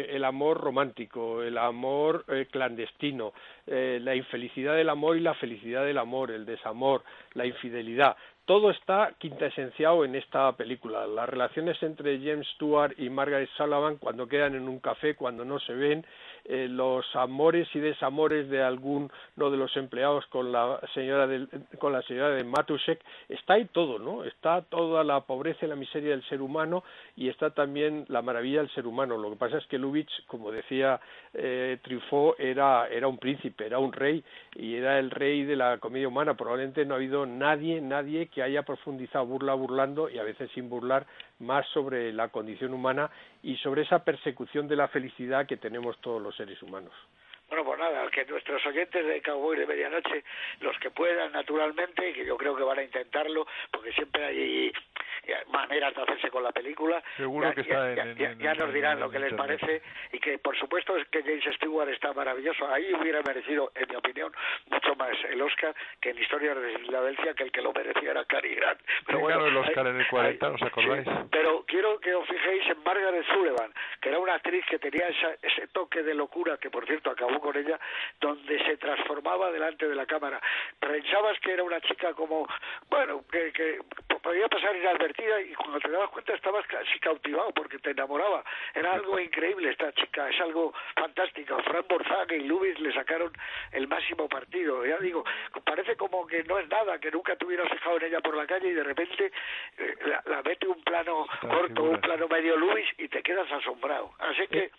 romántico, el amor clandestino, la infelicidad del amor y la felicidad del amor, el desamor, la infidelidad. Todo está quintaesenciado en esta película. Las relaciones entre James Stewart y Margaret Sullavan cuando quedan en un café, cuando no se ven, los amores y desamores de alguno de los empleados con la señora de Matusek, está ahí todo, ¿no? Está toda la pobreza y la miseria del ser humano y está también la maravilla del ser humano. Lo que pasa es que Lubitsch, como decía Truffaut, era un príncipe, era un rey y era el rey de la comedia humana. Probablemente no ha habido nadie que haya profundizado burlando y a veces sin burlar más sobre la condición humana y sobre esa persecución de la felicidad que tenemos todos los seres humanos. Bueno, pues nada, que nuestros oyentes de Cowboy de Medianoche, los que puedan naturalmente, que yo creo que van a intentarlo, porque siempre hay maneras de hacerse con la película, seguro que ya nos dirán lo que les parece, y que por supuesto es que James Stewart está maravilloso. Ahí hubiera merecido, en mi opinión, mucho más el Oscar que en Historias de Filadelfia, que el que lo merecía era Cary Grant. Pero bueno, el Oscar en el 40, ¿os acordáis? Sí, pero quiero que os fijéis en Margaret Sullivan, que era una actriz que tenía ese toque de locura, que por cierto acabó con ella, donde se transformaba delante de la cámara. Pensabas que era una chica como, bueno, que podía pasar inadvertida, y cuando te dabas cuenta estabas casi cautivado porque te enamoraba. Era algo increíble esta chica, es algo fantástico. Frank Borzage y Lubitsch le sacaron el máximo partido. Ya digo, parece como que no es nada, que nunca te hubieras fijado en ella por la calle y de repente la mete un plano corto, un plano medio Lubitsch y te quedas asombrado. Así que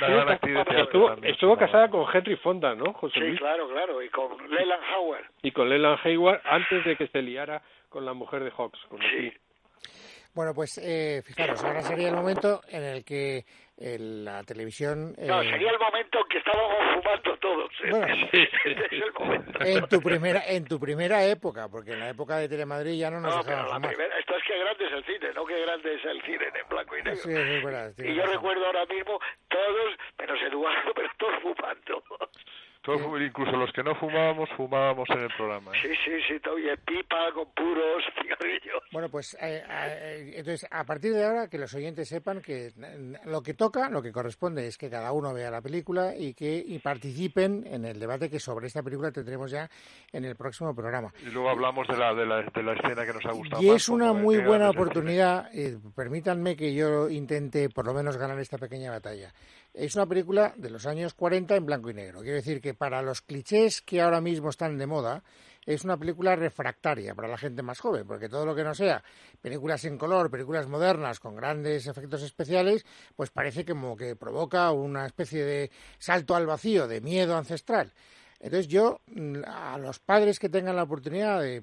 estuvo casada con Henry Fonda, ¿no, José Luis? Sí, claro, y con Leland Howard. Y con Leland Howard antes de que se liara con la mujer de Hawks. Sí. Bueno, pues fijaros, ahora sería el momento en el que la televisión... No, sería el momento en que estábamos fumando todos. Bueno, es el momento. En tu primera época, porque en la época de Telemadrid ya no nos dejaban fumar. Esto es que grande es el cine, no que grande es el cine en blanco y negro. Sí, es verdad, y yo recuerdo ahora mismo todos, menos Eduardo, pero todos fumando. Todos, incluso los que no fumábamos en el programa. Sí, todavía pipa, con puros, cigarrillos. Bueno, pues entonces, a partir de ahora, que los oyentes sepan que lo que toca, lo que corresponde es que cada uno vea la película y participen en el debate que sobre esta película tendremos ya en el próximo programa. Y luego hablamos de la escena que nos ha gustado y más. Es una muy buena oportunidad, permítanme que yo intente por lo menos ganar esta pequeña batalla. Es una película de los años 40 en blanco y negro. Quiero decir que para los clichés que ahora mismo están de moda, es una película refractaria para la gente más joven, porque todo lo que no sea películas en color, películas modernas con grandes efectos especiales, pues parece como que provoca una especie de salto al vacío, de miedo ancestral. Entonces yo, a los padres que tengan la oportunidad de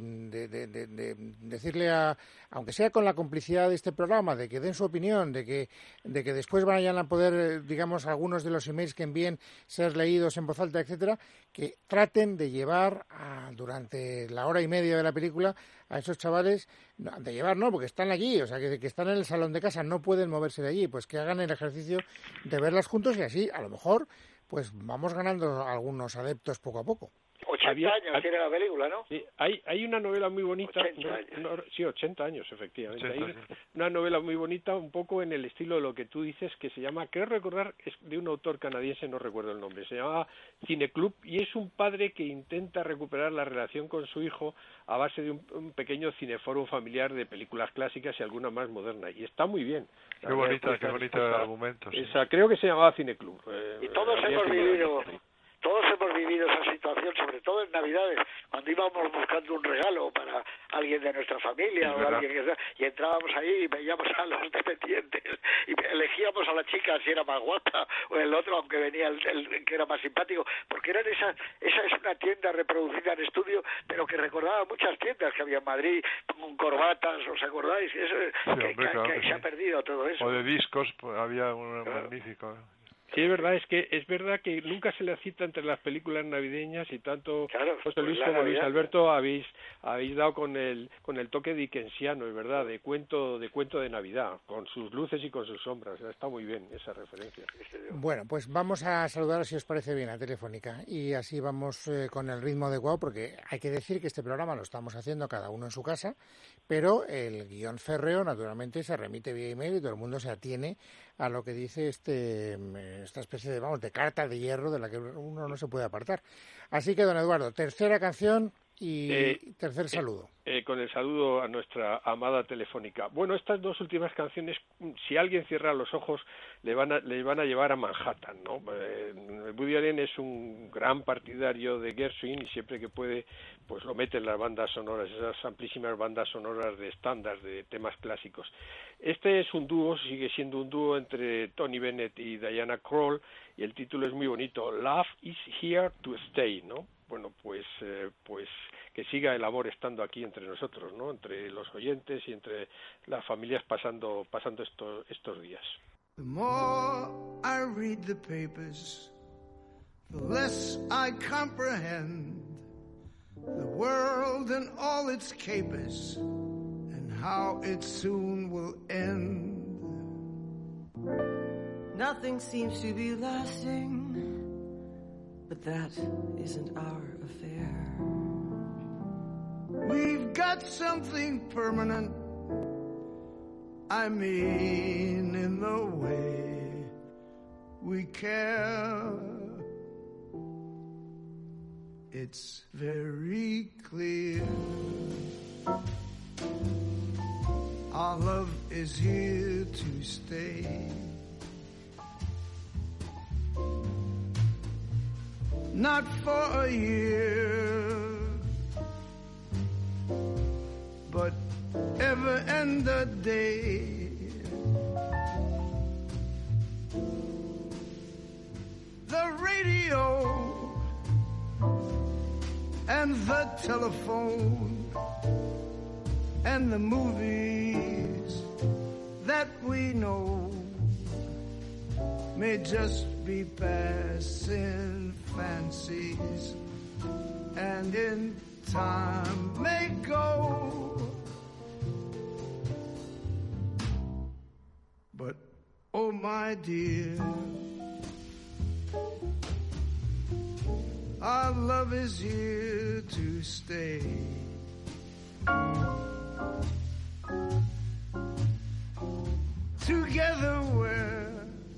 decirle, aunque sea con la complicidad de este programa, de que den su opinión, de que después vayan a poder, digamos, algunos de los emails que envíen ser leídos en voz alta, etcétera, que traten de llevar durante la hora y media de la película a esos chavales, de llevar no, porque están allí, o sea, que están en el salón de casa, no pueden moverse de allí, pues que hagan el ejercicio de verlas juntos y así, a lo mejor, pues vamos ganando algunos adeptos poco a poco. 80 años tiene la película, ¿no? Sí, hay una novela muy bonita. 80 años. Sí, 80 años, efectivamente. 80, hay una novela muy bonita, un poco en el estilo de lo que tú dices, que se llama, creo recordar, es de un autor canadiense, no recuerdo el nombre, se llama Cineclub, y es un padre que intenta recuperar la relación con su hijo a base de un pequeño cineforum familiar de películas clásicas y alguna más moderna, y está muy bien. Qué bonito el argumento. Sí. Creo que se llamaba Cineclub. Y todos hemos vivido esa situación, sobre todo en Navidades, cuando íbamos buscando un regalo para alguien de nuestra familia o alguien y entrábamos ahí y veíamos a los dependientes y elegíamos a la chica si era más guapa o el otro, aunque venía el que era más simpático, porque eran esa es una tienda reproducida en estudio, pero que recordaba muchas tiendas que había en Madrid con corbatas, ¿os acordáis? Eso, que se ha perdido todo eso. O de discos, pues, había uno magnífico. Sí, es verdad que nunca se le cita entre las películas navideñas y tanto José Luis como Luis Alberto habéis dado con el toque dickensiano, es verdad, de cuento de Navidad, con sus luces y con sus sombras. Está muy bien esa referencia. Bueno, pues vamos a saludar, si os parece bien, a Telefónica, y así vamos con el ritmo adecuado, porque hay que decir que este programa lo estamos haciendo cada uno en su casa, pero el guión férreo naturalmente se remite vía email y todo el mundo se atiene a lo que dice esta especie de carta de hierro de la que uno no se puede apartar. Así que, don Eduardo, tercera canción y tercer saludo. Con el saludo a nuestra amada Telefónica. Bueno, estas dos últimas canciones, si alguien cierra los ojos, le van a llevar a Manhattan, ¿no? Woody Allen es un gran partidario de Gershwin y siempre que puede, pues lo mete en las bandas sonoras, esas amplísimas bandas sonoras de estándar, de temas clásicos. Este es un dúo, sigue siendo un dúo entre Tony Bennett y Diana Krall, y el título es muy bonito, Love is Here to Stay, ¿no? Bueno, pues que siga el amor estando aquí entre nosotros, ¿no? Entre los oyentes y entre las familias pasando estos días. The more I read the papers, the less I comprehend the world and all its capers and how it soon will end. Nothing seems to be lasting, but that isn't our affair. We've got something permanent I mean in the way we care. It's very clear our love is here to stay. Not for a year, but ever and a day. The radio and the telephone and the movies that we know may just be passing fancies, and in time may go. But oh my dear, our love is here to stay. Together we're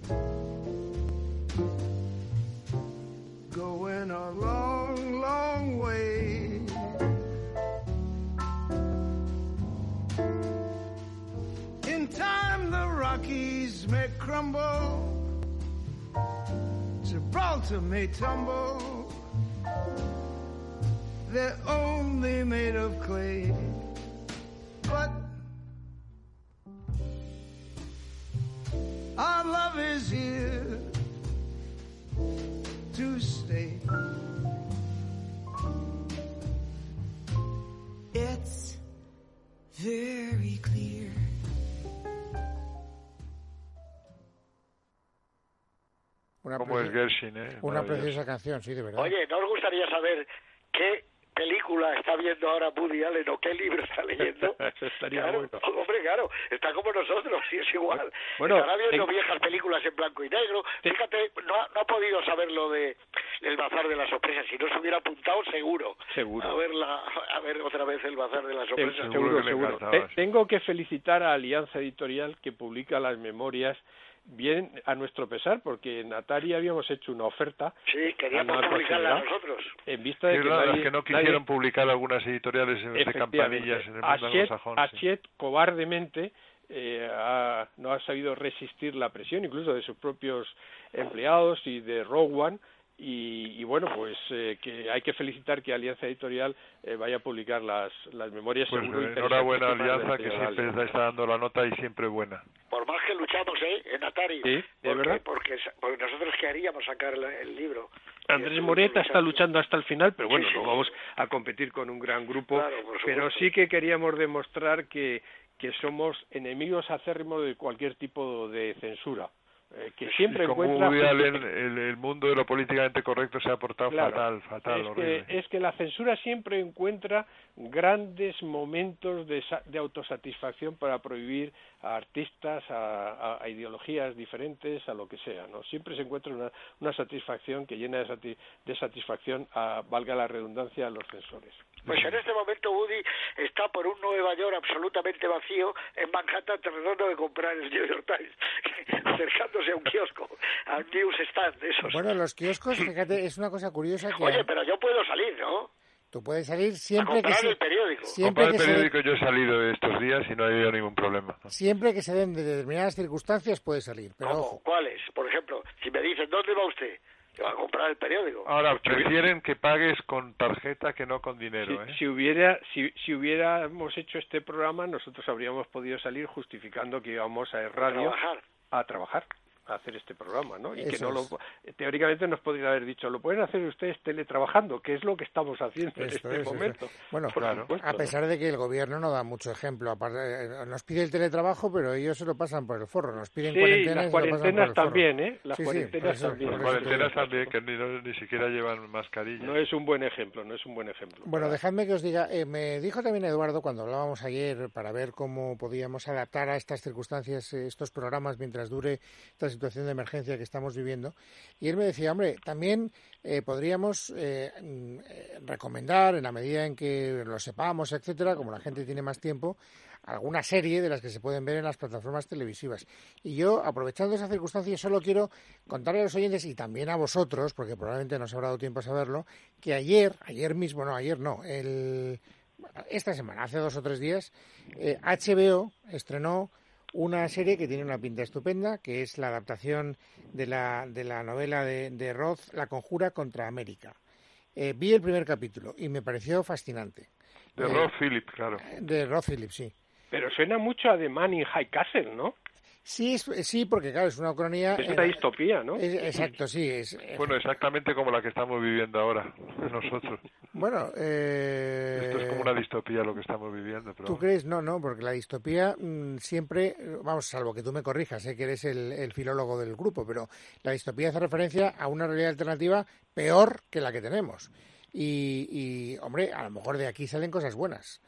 going a long, long way. In time the Rockies may crumble, Gibraltar may tumble, they're only made of clay. But our love is here to stay. It's very clear. Como es Gershwin, una preciosa canción, sí, de verdad. Oye, ¿no os gustaría saber qué película está viendo ahora Woody Allen o qué libro está leyendo? Eso estaría claro, bueno. Hombre, claro, está como nosotros y es igual. Bueno, estará viendo viejas películas en blanco y negro. Fíjate, no ha podido saber lo de El Bazar de las Sorpresas. Si no se hubiera apuntado, seguro. A ver otra vez El Bazar de las Sorpresas. Seguro. Tengo que felicitar a Alianza Editorial, que publica las memorias bien a nuestro pesar, porque en Atari habíamos hecho una oferta. Sí, queríamos publicarla nosotros. En vista de que no quisieron publicar algunas editoriales de campanillas en el mundo anglosajón. Hachette cobardemente no ha sabido resistir la presión, incluso de sus propios empleados y de Rogue One. Y bueno, pues que hay que felicitar que Alianza Editorial vaya a publicar las memorias. Pues enhorabuena Alianza, que siempre está dando la nota y siempre buena. Por más que luchamos en Atari, ¿sí? porque nosotros queríamos sacar el libro. Andrés Moreta está luchando hasta el final, pero bueno, no vamos a competir con un gran grupo, claro, pero sí que queríamos demostrar que somos enemigos acérrimos de cualquier tipo de censura. Que siempre encuentra... Woody Allen, el mundo de lo políticamente correcto se ha portado fatal, horrible. Es que la censura siempre encuentra grandes momentos de autosatisfacción para prohibir a artistas, a ideologías diferentes, a lo que sea, ¿no? Siempre se encuentra una satisfacción que llena de satisfacción, valga la redundancia, a los censores. Pues en este momento Woody está por un Nueva York absolutamente vacío en Manhattan, tratando de comprar el New York Times, acercándose a un kiosco, a un newsstand de esos. Bueno, los kioscos, fíjate, es una cosa curiosa que... Oye, pero yo puedo salir, ¿no? Tú puedes salir siempre a comprar que el periódico. Comprar el periódico yo he salido estos días y no ha habido ningún problema. Siempre que se den de determinadas circunstancias puedes salir, pero ¿cómo? Ojo. ¿Cuáles? Por ejemplo, si me dicen, ¿dónde va usted? Yo voy a comprar el periódico. Ahora, prefieren que pagues con tarjeta que no con dinero, Si hubiéramos hecho este programa, nosotros habríamos podido salir justificando que íbamos a radio a trabajar, a hacer este programa, ¿no? Y eso que teóricamente nos podrían haber dicho, lo pueden hacer ustedes teletrabajando, que es lo que estamos haciendo en este momento. Bueno, claro, a pesar de que el gobierno no da mucho ejemplo, nos pide el teletrabajo, pero ellos se lo pasan por el forro, nos piden cuarentenas, las cuarentenas también, Las cuarentenas también. Las cuarentenas también, que ni siquiera llevan mascarilla. No es un buen ejemplo, Bueno, dejadme que os diga, me dijo también Eduardo cuando hablábamos ayer para ver cómo podíamos adaptar a estas circunstancias estos programas mientras dure esta situación situación de emergencia que estamos viviendo. Y él me decía, hombre, también podríamos recomendar, en la medida en que lo sepamos, etcétera, como la gente tiene más tiempo, alguna serie de las que se pueden ver en las plataformas televisivas. Y yo, aprovechando esa circunstancia, solo quiero contarle a los oyentes y también a vosotros, porque probablemente no os habrá dado tiempo a saberlo, que esta semana, hace 2 o 3 días, HBO estrenó una serie que tiene una pinta estupenda, que es la adaptación de la novela de Roth, La Conjura contra América. Vi el primer capítulo y me pareció fascinante. De Roth Phillips, claro. De Roth Phillips, sí. Pero suena mucho a The Man in High Castle, ¿no? Sí, porque claro, es una ucronía... Es una distopía, ¿no? Exacto, sí. Bueno, exactamente como la que estamos viviendo ahora, nosotros. Bueno, esto es como una distopía lo que estamos viviendo. Pero ¿tú crees? No, porque la distopía siempre, vamos, salvo que tú me corrijas, que eres el filólogo del grupo, pero la distopía hace referencia a una realidad alternativa peor que la que tenemos. Y hombre, a lo mejor de aquí salen cosas buenas.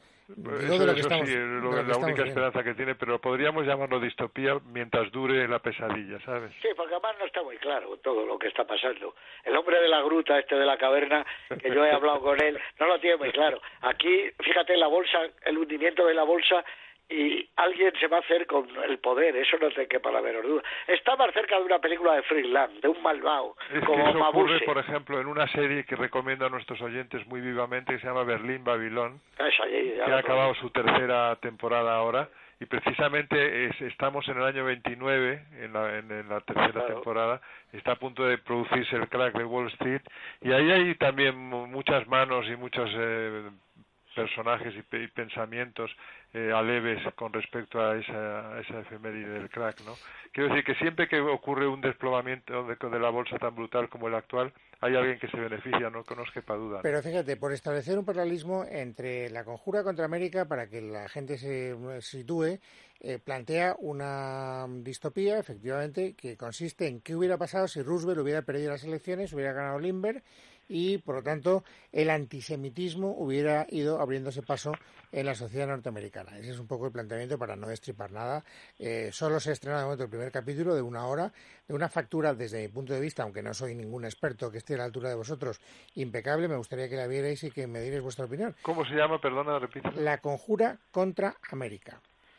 La única esperanza que tiene, pero podríamos llamarlo distopía mientras dure la pesadilla, ¿sabes? Sí, porque además no está muy claro todo lo que está pasando. El hombre de la gruta, de la caverna, que yo he hablado con él, no lo tiene muy claro. Aquí, fíjate, la bolsa, el hundimiento de la bolsa, y alguien se va a hacer con el poder, eso no te quepa la menor duda. Está más cerca de una película de Friedland, de un malvado, como eso Mabuse. ocurre, por ejemplo, en una serie que recomiendo a nuestros oyentes muy vivamente, que se llama Berlín-Babilón, que ha acabado su 3ª temporada ahora, y precisamente estamos en el año 29, en la 3ª temporada, está a punto de producirse el crack de Wall Street, y ahí hay también muchas manos y muchos personajes y pensamientos aleves con respecto a esa efeméride del crack, ¿no? Quiero decir que siempre que ocurre un desplomamiento de la bolsa tan brutal como el actual, hay alguien que se beneficia, no nos quepa duda, ¿no? Pero fíjate, por establecer un paralelismo entre La Conjura contra América, para que la gente se sitúe, plantea una distopía, efectivamente, que consiste en qué hubiera pasado si Roosevelt hubiera perdido las elecciones, hubiera ganado Lindbergh, y por lo tanto el antisemitismo hubiera ido abriéndose paso en la sociedad norteamericana. Ese es un poco el planteamiento, para no destripar nada. Solo se ha estrenado de momento el primer capítulo, de 1 hora, de una factura, desde mi punto de vista, aunque no soy ningún experto que esté a la altura de vosotros, impecable. Me gustaría que la vierais y que me dierais vuestra opinión. ¿Cómo se llama? Perdona, repite. La Conjura contra América.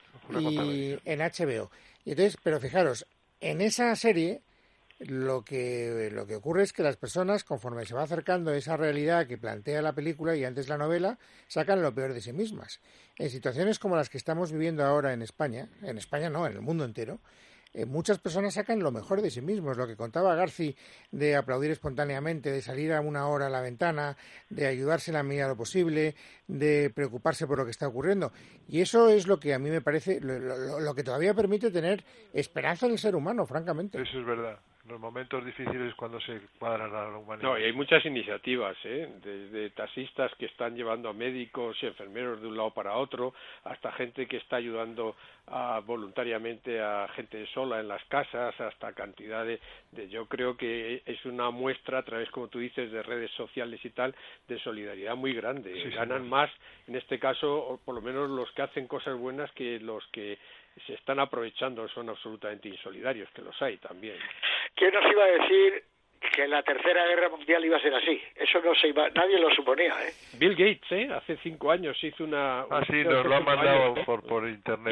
En HBO. Y entonces, pero fijaros, en esa serie lo que ocurre es que las personas, conforme se va acercando a esa realidad que plantea la película y antes la novela, sacan lo peor de sí mismas. En situaciones como las que estamos viviendo ahora en España no, en el mundo entero, muchas personas sacan lo mejor de sí mismos. Lo que contaba Garci de aplaudir espontáneamente, de salir a 1 hora a la ventana, de ayudarse en la medida de lo posible, de preocuparse por lo que está ocurriendo. Y eso es lo que a mí me parece, lo que todavía permite tener esperanza en el ser humano, francamente. Eso es verdad. En los momentos difíciles cuando se cuadra la humanidad. No, y hay muchas iniciativas, desde taxistas que están llevando a médicos y enfermeros de un lado para otro, hasta gente que está ayudando voluntariamente a gente sola en las casas, hasta cantidad de... Yo creo que es una muestra, a través, como tú dices, de redes sociales y tal, de solidaridad muy grande. Sí, ganan más, en este caso, o por lo menos los que hacen cosas buenas, que los que se están aprovechando son absolutamente insolidarios, que los hay también. ¿Quién nos iba a decir que la Tercera Guerra Mundial iba a ser así? Eso nadie lo suponía, Bill Gates, hace 5 años hizo una... sí, nos lo han mandado por internet,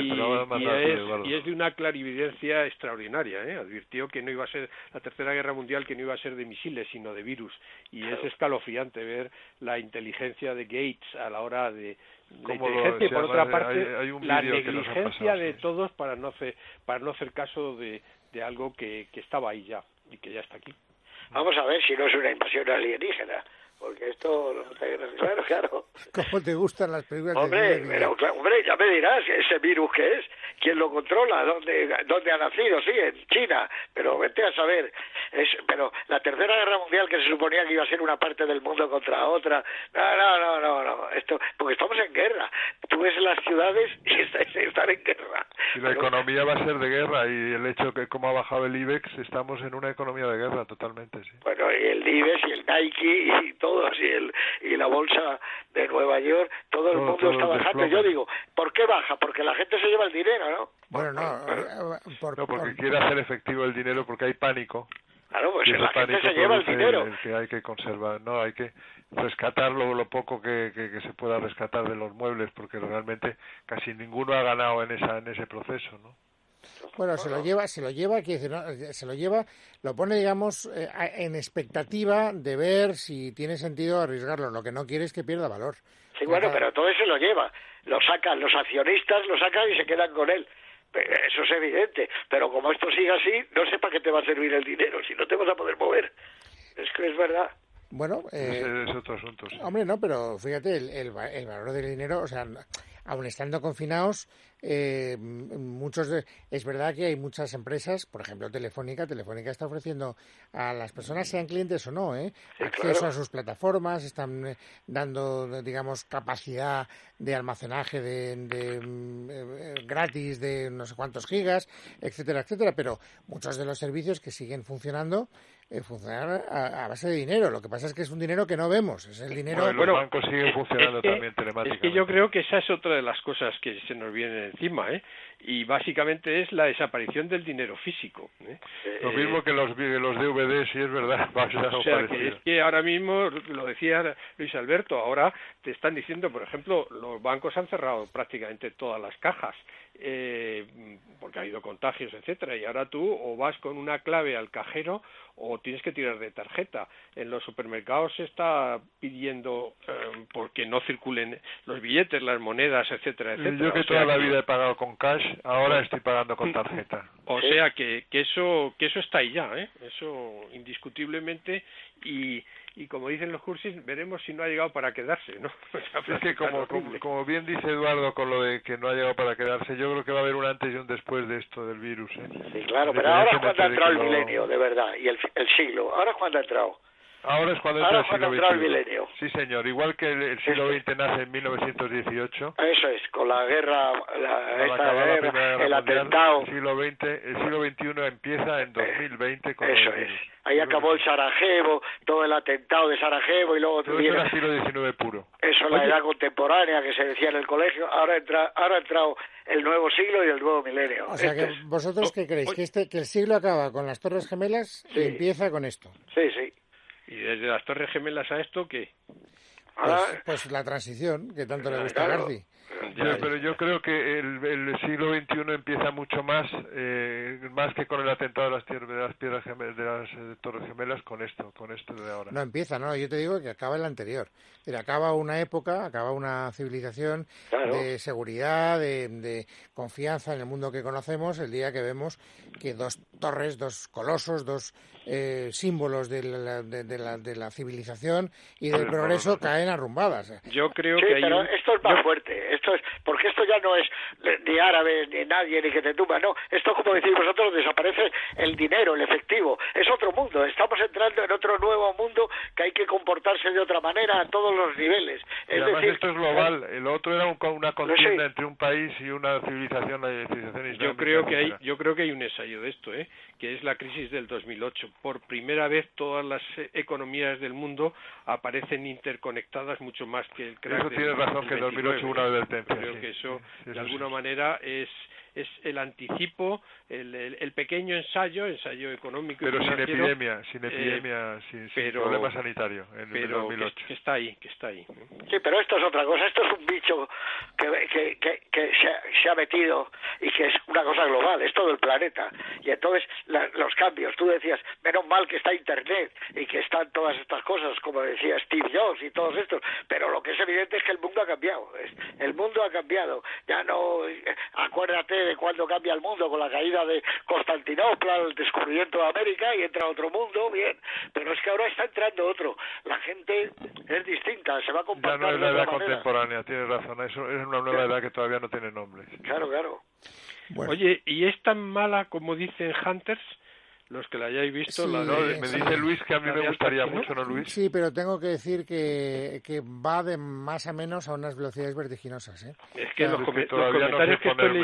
y es de una clarividencia extraordinaria, advirtió que no iba a ser la Tercera Guerra Mundial, que no iba a ser de misiles, sino de virus, y claro. Es escalofriante ver la inteligencia de Gates a la hora de... La inteligencia y, por otra parte, hay la negligencia de todos para no hacer caso de algo que estaba ahí ya y que ya está aquí. Vamos a ver si no es una invasión alienígena, porque esto claro. ¿Cómo te gustan las películas? Hombre, ya me dirás ese virus que es, quién lo controla, dónde ha nacido, sí, en China, pero vete a saber. Pero la Tercera Guerra Mundial, que se suponía que iba a ser una parte del mundo contra otra, no, porque estamos en guerra. Tú ves las ciudades y están en guerra. Y la economía va a ser de guerra, y el hecho que como ha bajado el IBEX, estamos en una economía de guerra totalmente, sí. Bueno, y el IBEX y el Nike y todo, y la bolsa de Nueva York, todo el mundo está bajando. Yo digo, ¿por qué baja? Porque la gente se lleva el dinero, Claro. Bueno, no, porque quiere hacer efectivo el dinero porque hay pánico. Claro, pues la gente se lleva el dinero. El que hay que conservar, no, hay que rescatarlo lo poco que se pueda rescatar de los muebles, porque realmente casi ninguno ha ganado en ese proceso, ¿no? Bueno, se lo lleva, quiere decir, ¿no? Se lo lleva, lo pone, digamos, en expectativa de ver si tiene sentido arriesgarlo. Lo que no quiere es que pierda valor. Sí, bueno, pero todo eso lo lleva. Lo sacan, los accionistas lo sacan y se quedan con él. Eso es evidente, pero como esto sigue así, no sé para qué te va a servir el dinero, si no te vas a poder mover. Es que es verdad. Bueno, es otro asunto. Sí. Hombre, no, pero fíjate, el valor del dinero, o sea, aun estando confinados, es verdad que hay muchas empresas, por ejemplo Telefónica está ofreciendo a las personas, sean clientes o no, acceso a sus plataformas, están dando, digamos, capacidad de almacenaje gratis de no sé cuántos gigas, etcétera, etcétera, pero muchos de los servicios que siguen funcionan a base de dinero. Lo que pasa es que es un dinero que no vemos, es el dinero... Bueno, los bancos siguen funcionando también telemáticamente. Es que yo creo que esa es otra de las cosas que se nos vienen encima, y básicamente es la desaparición del dinero físico. Lo mismo que los DVDs, sí es verdad. O sea, que es que ahora mismo, lo decía Luis Alberto, ahora te están diciendo, por ejemplo, los bancos han cerrado prácticamente todas las cajas, porque ha habido contagios, etcétera, y ahora tú o vas con una clave al cajero o tienes que tirar de tarjeta. En los supermercados se está pidiendo porque no circulen los billetes, las monedas, etcétera, etcétera. Yo que toda la vida he pagado con cash, ahora estoy pagando con tarjeta. O sea que eso está ahí ya, eso indiscutiblemente, y como dicen los cursis, veremos si no ha llegado para quedarse, ¿no? O sea, es que como bien dice Eduardo con lo de que no ha llegado para quedarse, yo creo que va a haber un antes y un después de esto del virus. Sí, claro, pero ahora es cuando ha entrado el milenio, de verdad, y el siglo, ahora es cuando ha entrado. Ahora es cuando entra el milenio. Sí, señor. Igual que el siglo XX nace en 1918. Eso es, con la guerra, el atentado. El siglo XXI empieza en 2020 con eso es. Ahí acabó el Sarajevo, todo el atentado de Sarajevo y luego tuvieron... Eso era siglo XIX puro. Eso, la edad contemporánea que se decía en el colegio. Ahora ha entrado el nuevo siglo y el nuevo milenio. O sea, que ¿vosotros qué creéis? ¿Que el siglo acaba con las Torres Gemelas y empieza con esto? Sí, sí. ¿Y desde las Torres Gemelas a esto qué? Pues la transición, que tanto le gusta a Garci. Pero yo creo que el siglo XXI empieza mucho más que con el atentado de las Torres Gemelas, con esto de ahora. No empieza, no, yo te digo que acaba el anterior. Acaba una época, acaba una civilización de seguridad, de confianza en el mundo que conocemos, el día que vemos que dos torres, dos colosos, dos símbolos de la civilización y del progreso caen arrumbadas. Yo creo que pero esto es más fuerte, porque esto ya no es ni árabes, ni nadie, ni que te tumba, no, esto como decís vosotros, desaparece el dinero, el efectivo, es otro mundo, estamos entrando en otro nuevo mundo que hay que comportarse de otra manera a todos los niveles. Y además esto es global, el otro era una contienda entre un país y una civilización, la civilización islámica. Yo creo que hay un ensayo de esto, que es la crisis del 2008. Por primera vez todas las economías del mundo aparecen interconectadas mucho más que el crack. Eso tiene razón, que en 2008 hubo una advertencia. Creo que eso, de alguna manera, es el anticipo, el pequeño ensayo económico. Pero sin epidemia, sin problema sanitario en el 2008. Que está ahí. Sí, pero esto es otra cosa, esto es un bicho que se ha metido y que es una cosa global, es todo el planeta. Y entonces los cambios, tú decías, menos mal que está Internet y que están todas estas cosas, como decía Steve Jobs y todos estos, pero lo que es evidente es que el mundo ha cambiado, el mundo ha cambiado. Ya no, acuérdate de cuando cambia el mundo con la caída de Constantinopla, el descubrimiento de América y entra otro mundo, bien, pero es que ahora está entrando otro. La gente es distinta, se va a comportar de otra manera. Ya no es la edad contemporánea, tienes razón, eso es una nueva edad que todavía no tiene nombre. Claro. Bueno. Oye, ¿y es tan mala como dicen Hunters? los que la hayáis visto. Sí, me dice Luis que a mí me gustaría mucho, ¿no, Luis? Sí, pero tengo que decir que va de más a menos a unas velocidades vertiginosas, ¿eh? Es que los comentarios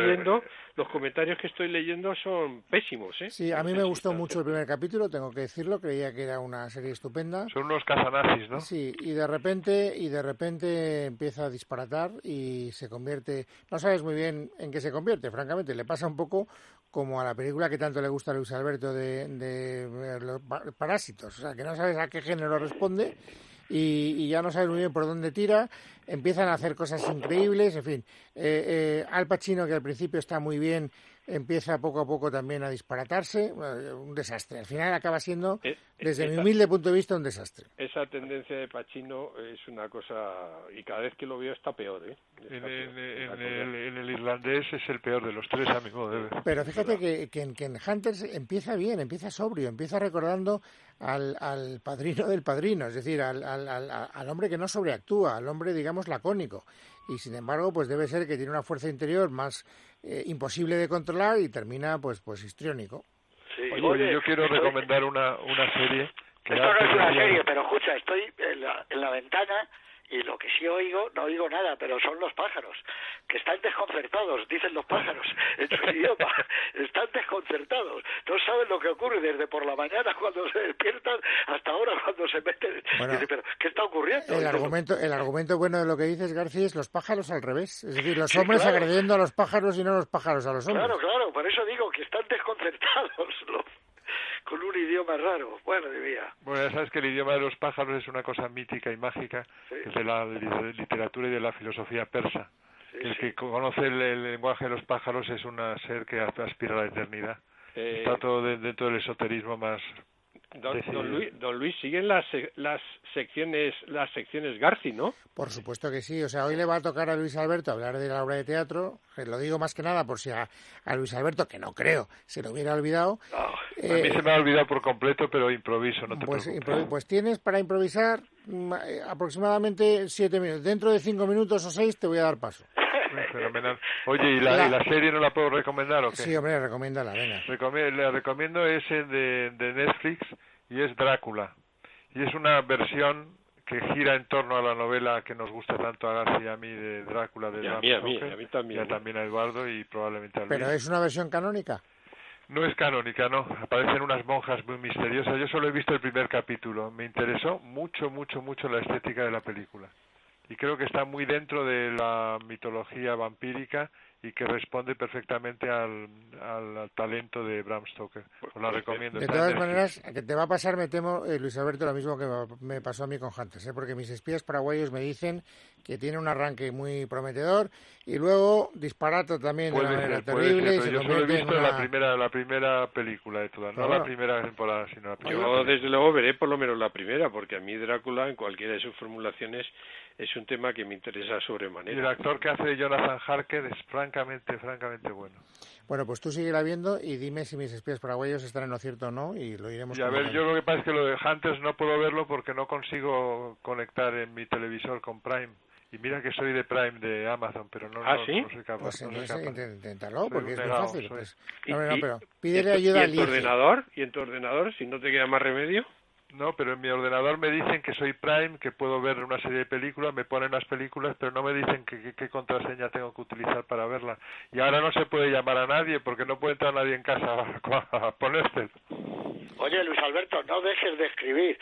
que estoy leyendo son pésimos, ¿eh? Sí, a mí me gustó mucho el primer capítulo, tengo que decirlo, creía que era una serie estupenda. Son unos cazanazis, ¿no? Sí, y de repente empieza a disparatar y se convierte, no sabes muy bien en qué se convierte, francamente, le pasa un poco como a la película que tanto le gusta a Luis Alberto de los Parásitos, o sea, que no sabes a qué género responde y ya no sabes muy bien por dónde tira, empiezan a hacer cosas increíbles, en fin, Al Pacino, que al principio está muy bien, empieza poco a poco también a disparatarse, un desastre. Al final acaba siendo, desde mi humilde punto de vista, un desastre. Esa tendencia de Pacino es una cosa, y cada vez que lo veo está peor, ¿eh? En el irlandés es el peor de los tres, a mi modo de ver. Pero fíjate que en Hunters empieza bien, empieza sobrio, empieza recordando al padrino del padrino, es decir, al hombre que no sobreactúa, al hombre, digamos, lacónico. Y sin embargo, pues debe ser que tiene una fuerza interior más imposible de controlar y termina pues histriónico. Sí. Oye, yo quiero recomendar una serie. Esto no es una serie, pero escucha, estoy en la ventana y lo que sí no oigo nada, pero son los pájaros, que están desconcertados, dicen los pájaros en su idioma, están desconcertados, no saben lo que ocurre desde por la mañana cuando se despiertan hasta ahora cuando se meten. Bueno, Dicen, pero ¿qué está ocurriendo? El argumento bueno de lo que dices, García, es los pájaros al revés, es decir, los hombres agrediendo a los pájaros y no los pájaros a los hombres. Claro, por eso digo que están desconcertados con un idioma raro. Bueno, Bueno, ya sabes que el idioma de los pájaros es una cosa mítica y mágica, sí, es de la literatura y de la filosofía persa. Sí, el que conoce el lenguaje de los pájaros es un ser que aspira a la eternidad. Está todo dentro del esoterismo más... Don Luis, siguen las secciones Garci, ¿no? Por supuesto que sí. O sea, hoy le va a tocar a Luis Alberto hablar de la obra de teatro. Lo digo más que nada por si a Luis Alberto, que no creo, se lo hubiera olvidado. A mí se me ha olvidado por completo, pero improviso, no te preocupes. Pues tienes para improvisar aproximadamente 7 minutos. Dentro de 5 minutos o 6 te voy a dar paso. Fenomenal. Oye, ¿y la serie no la puedo recomendar o qué? Sí, hombre, recomiéndala, venga. Le recomiendo ese de Netflix y es Drácula. Y es una versión que gira en torno a la novela que nos gusta tanto a García y a mí de Drácula de Bram Stoker. A mí también. Y también a Eduardo y probablemente a Luis. ¿Pero es una versión canónica? No es canónica, no. Aparecen unas monjas muy misteriosas. Yo solo he visto el primer capítulo. Me interesó mucho la estética de la película. Y creo que está muy dentro de la mitología vampírica y que responde perfectamente al talento de Bram Stoker. Os la recomiendo. De todas maneras, que te va a pasar, me temo, Luis Alberto, lo mismo que me pasó a mí con Hunters, porque mis espías paraguayos me dicen que tiene un arranque muy prometedor y luego disparata también de una manera terrible. Pero yo solo he visto la primera película de todas, no la primera temporada, sino la primera. Yo desde luego veré por lo menos la primera, porque a mí Drácula, en cualquiera de sus formulaciones, es un tema que me interesa sobremanera. Y el actor que hace Jonathan Harker es francamente bueno. Bueno, pues tú síguela viendo y dime si mis espías paraguayos están en lo cierto o no y lo iremos. Y a ver, yo lo que pasa es que lo de Hunters no puedo verlo porque no consigo conectar en mi televisor con Prime. Y mira que soy de Prime de Amazon, pero no soy capaz. Pues inténtalo, soy porque es muy fácil. Pues, pero pídele ayuda al ¿Y en tu ordenador, si no te queda más remedio? No, pero en mi ordenador me dicen que soy Prime, que puedo ver una serie de películas, me ponen las películas, pero no me dicen qué contraseña tengo que utilizar para verla. Y ahora no se puede llamar a nadie porque no puede entrar nadie en casa a ponerte. Oye, Luis Alberto, no dejes de escribir,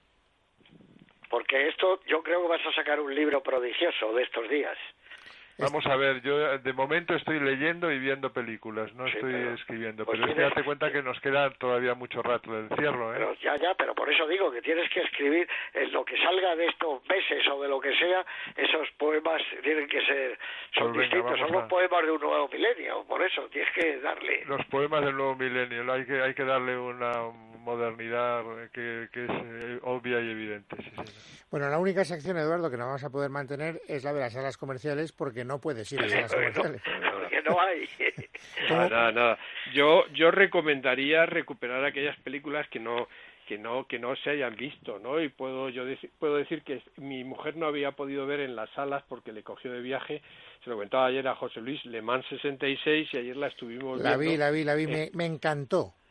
porque esto yo creo que vas a sacar un libro prodigioso de estos días. Vamos a ver, yo de momento estoy leyendo y viendo películas, no estoy escribiendo, pero es que date cuenta que nos queda todavía mucho rato de encierro, ¿eh? Pero pero por eso digo que tienes que escribir en lo que salga de estos meses o de lo que sea, esos poemas tienen que ser, son distintos, son los poemas de un nuevo milenio, por eso tienes que darle... Los poemas del nuevo milenio, hay que darle una modernidad que es obvia y evidente, sí. Bueno, la única sección, Eduardo, que no vamos a poder mantener es la de las salas comerciales porque no puedes ir a salas comerciales. Porque no hay. Nada. Yo recomendaría recuperar aquellas películas que no se hayan visto, ¿no? Y puedo decir que mi mujer no había podido ver en las salas porque le cogió de viaje. Se lo comentaba ayer a José Luis, Le Mans 66, y ayer la estuvimos viendo. La vi, me encantó.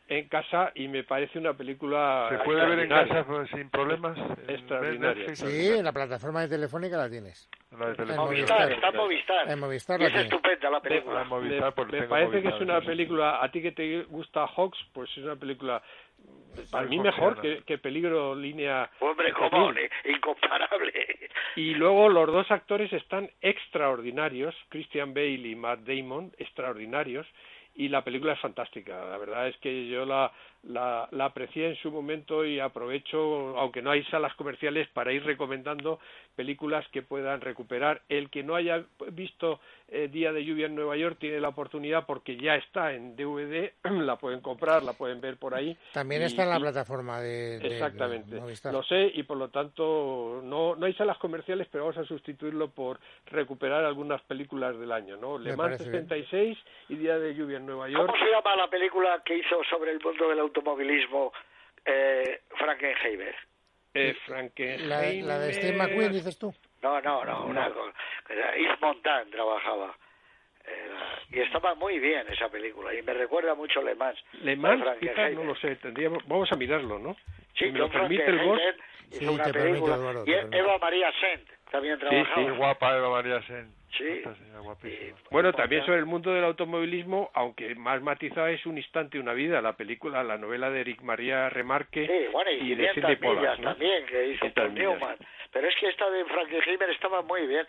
en casa y me parece una película... ¿Se puede ver en casa sin problemas? Extraordinaria. Sí, en la plataforma de Telefónica la tienes. Movistar, está en Movistar. En Movistar y la es tienes. estupenda la película. Me parece que es una película, a ti que te gusta Hawks, pues es una película para mí mejor que Peligro Línea. Hombre, cómo, incomparable. Y luego los dos actores están extraordinarios, Christian Bale y Matt Damon, extraordinarios, y la película es fantástica. La verdad es que yo la aprecié en su momento y aprovecho, aunque no hay salas comerciales, para ir recomendando películas que puedan recuperar. El que no haya visto Día de lluvia en Nueva York tiene la oportunidad porque ya está en DVD, la pueden comprar, la pueden ver por ahí. También está en la plataforma de exactamente, de Movistar. Lo sé, y por lo tanto no hay salas comerciales, pero vamos a sustituirlo por recuperar algunas películas del año, ¿no? Le Mans 66 y Día de lluvia en Nueva York. ¿Cómo se llama la película que hizo sobre el mundo del automovilismo Frankenheimer? Frankenheimer. La de Steve McQueen, dices tú. No. Yves Montand trabajaba. Y estaba muy bien esa película y me recuerda mucho Le Mans. Le Mans, quizás no lo sé, vamos a mirarlo, ¿no? Sí, si me lo permite el boss. Hizo una película. Eduardo, y Eva María Sent también trabajaba. Sí, guapa Eva María Sent. Sí. Bueno, también sobre el mundo del automovilismo, aunque más matizado, es Un instante, una vida, la película, la novela de Eric María Remarque y de 500 Sidney millas Pollack, ¿no? también, que hizo Paul Newman. Pero es que esta de Frankenheimer estaba muy bien.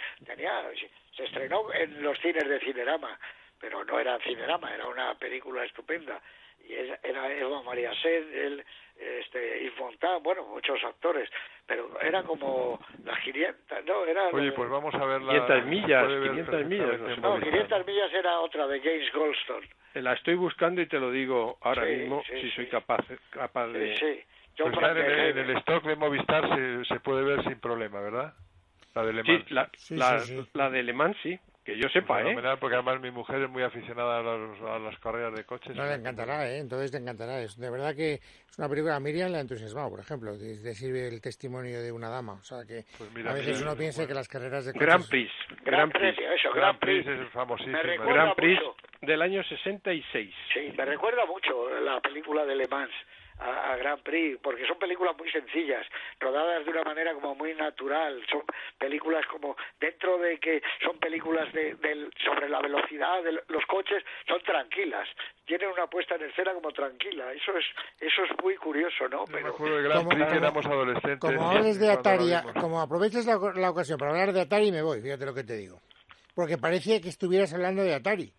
Se estrenó en los cines de Cinerama, pero no era Cinerama, era una película estupenda. Y era Eva María Sent, Yves Montand, bueno, muchos actores, pero era como las 500, ¿no? Oye, pues vamos a ver 500 millas, 500 millas. No, 500 millas era otra de James Goldstone. La estoy buscando y te lo digo ahora mismo, si soy capaz de... Sí. Pues en el stock de Movistar se puede ver sin problema, ¿verdad? La de Le Mans. La de Le Mans, sí. Que yo sepa, porque además mi mujer es muy aficionada a las carreras de coches. No, le encantará, entonces te encantará. De verdad que es una película, a Miriam le ha entusiasmado, por ejemplo, te sirve el testimonio de una dama. O sea que a veces uno piensa que las carreras de coches... Grand Prix es famosísimo. Grand Prix del año 66. Sí, me recuerda mucho la película de Le Mans a Grand Prix, porque son películas muy sencillas, rodadas de una manera como muy natural, son películas como, dentro de que son películas sobre la velocidad de los coches, son tranquilas, tienen una puesta en escena como tranquila, eso es muy curioso, ¿no? Pero me acuerdo de Grand Prix, éramos adolescentes. Como hables de Atari, como aproveches la ocasión para hablar de Atari, me voy, fíjate lo que te digo, porque parecía que estuvieras hablando de Atari.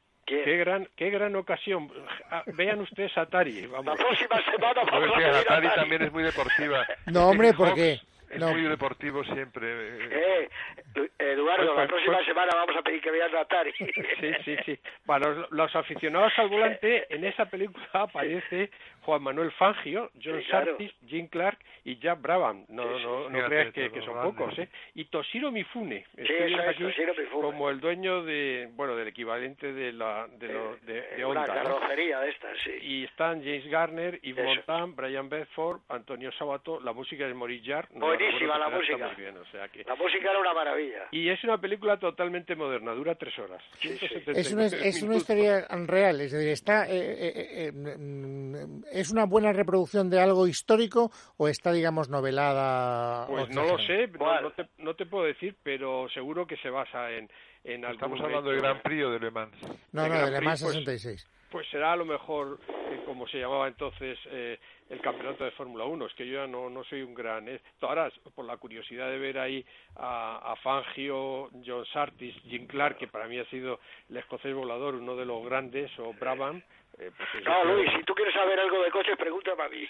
Qué gran ocasión. Vean ustedes Atari. Vamos. La próxima semana vamos a ver Atari también es muy deportiva. No, hombre, ¿por qué? Es muy deportivo siempre. Eduardo, la próxima semana vamos a pedir que veas Atari. Sí. Para los aficionados al volante, en esa película aparece Juan Manuel Fangio, John Surtees, Jim Clark y Jack Brabham. No creas que son pocos, Y Toshiro Mifune. Toshiro Mifune. Como el dueño del equivalente de Honda. Una carrocería de estas, sí. Y están James Garner, Yves Montand, Brian Bedford, Antonio Sabato. La música es Maurice Jarre. Buenísima la música. Muy bien, la música era una maravilla. Y es una película totalmente moderna, dura 3 horas. Es una historia real, es decir, ¿es una buena reproducción de algo histórico o está, digamos, novelada? Pues no lo sé, no te puedo decir, pero seguro que se basa en algún ¿Estamos hablando de Grand Prix o de Le Mans? No, de Le Mans 66. Pues será a lo mejor, como se llamaba entonces, el campeonato de Fórmula 1. Es que yo ya no soy un gran... Ahora, por la curiosidad de ver ahí a Fangio, John Surtees, Jim Clark, que para mí ha sido el escocés volador, uno de los grandes, o Brabham... no, Luis, si tú quieres saber algo de coches, pregúntame a mí.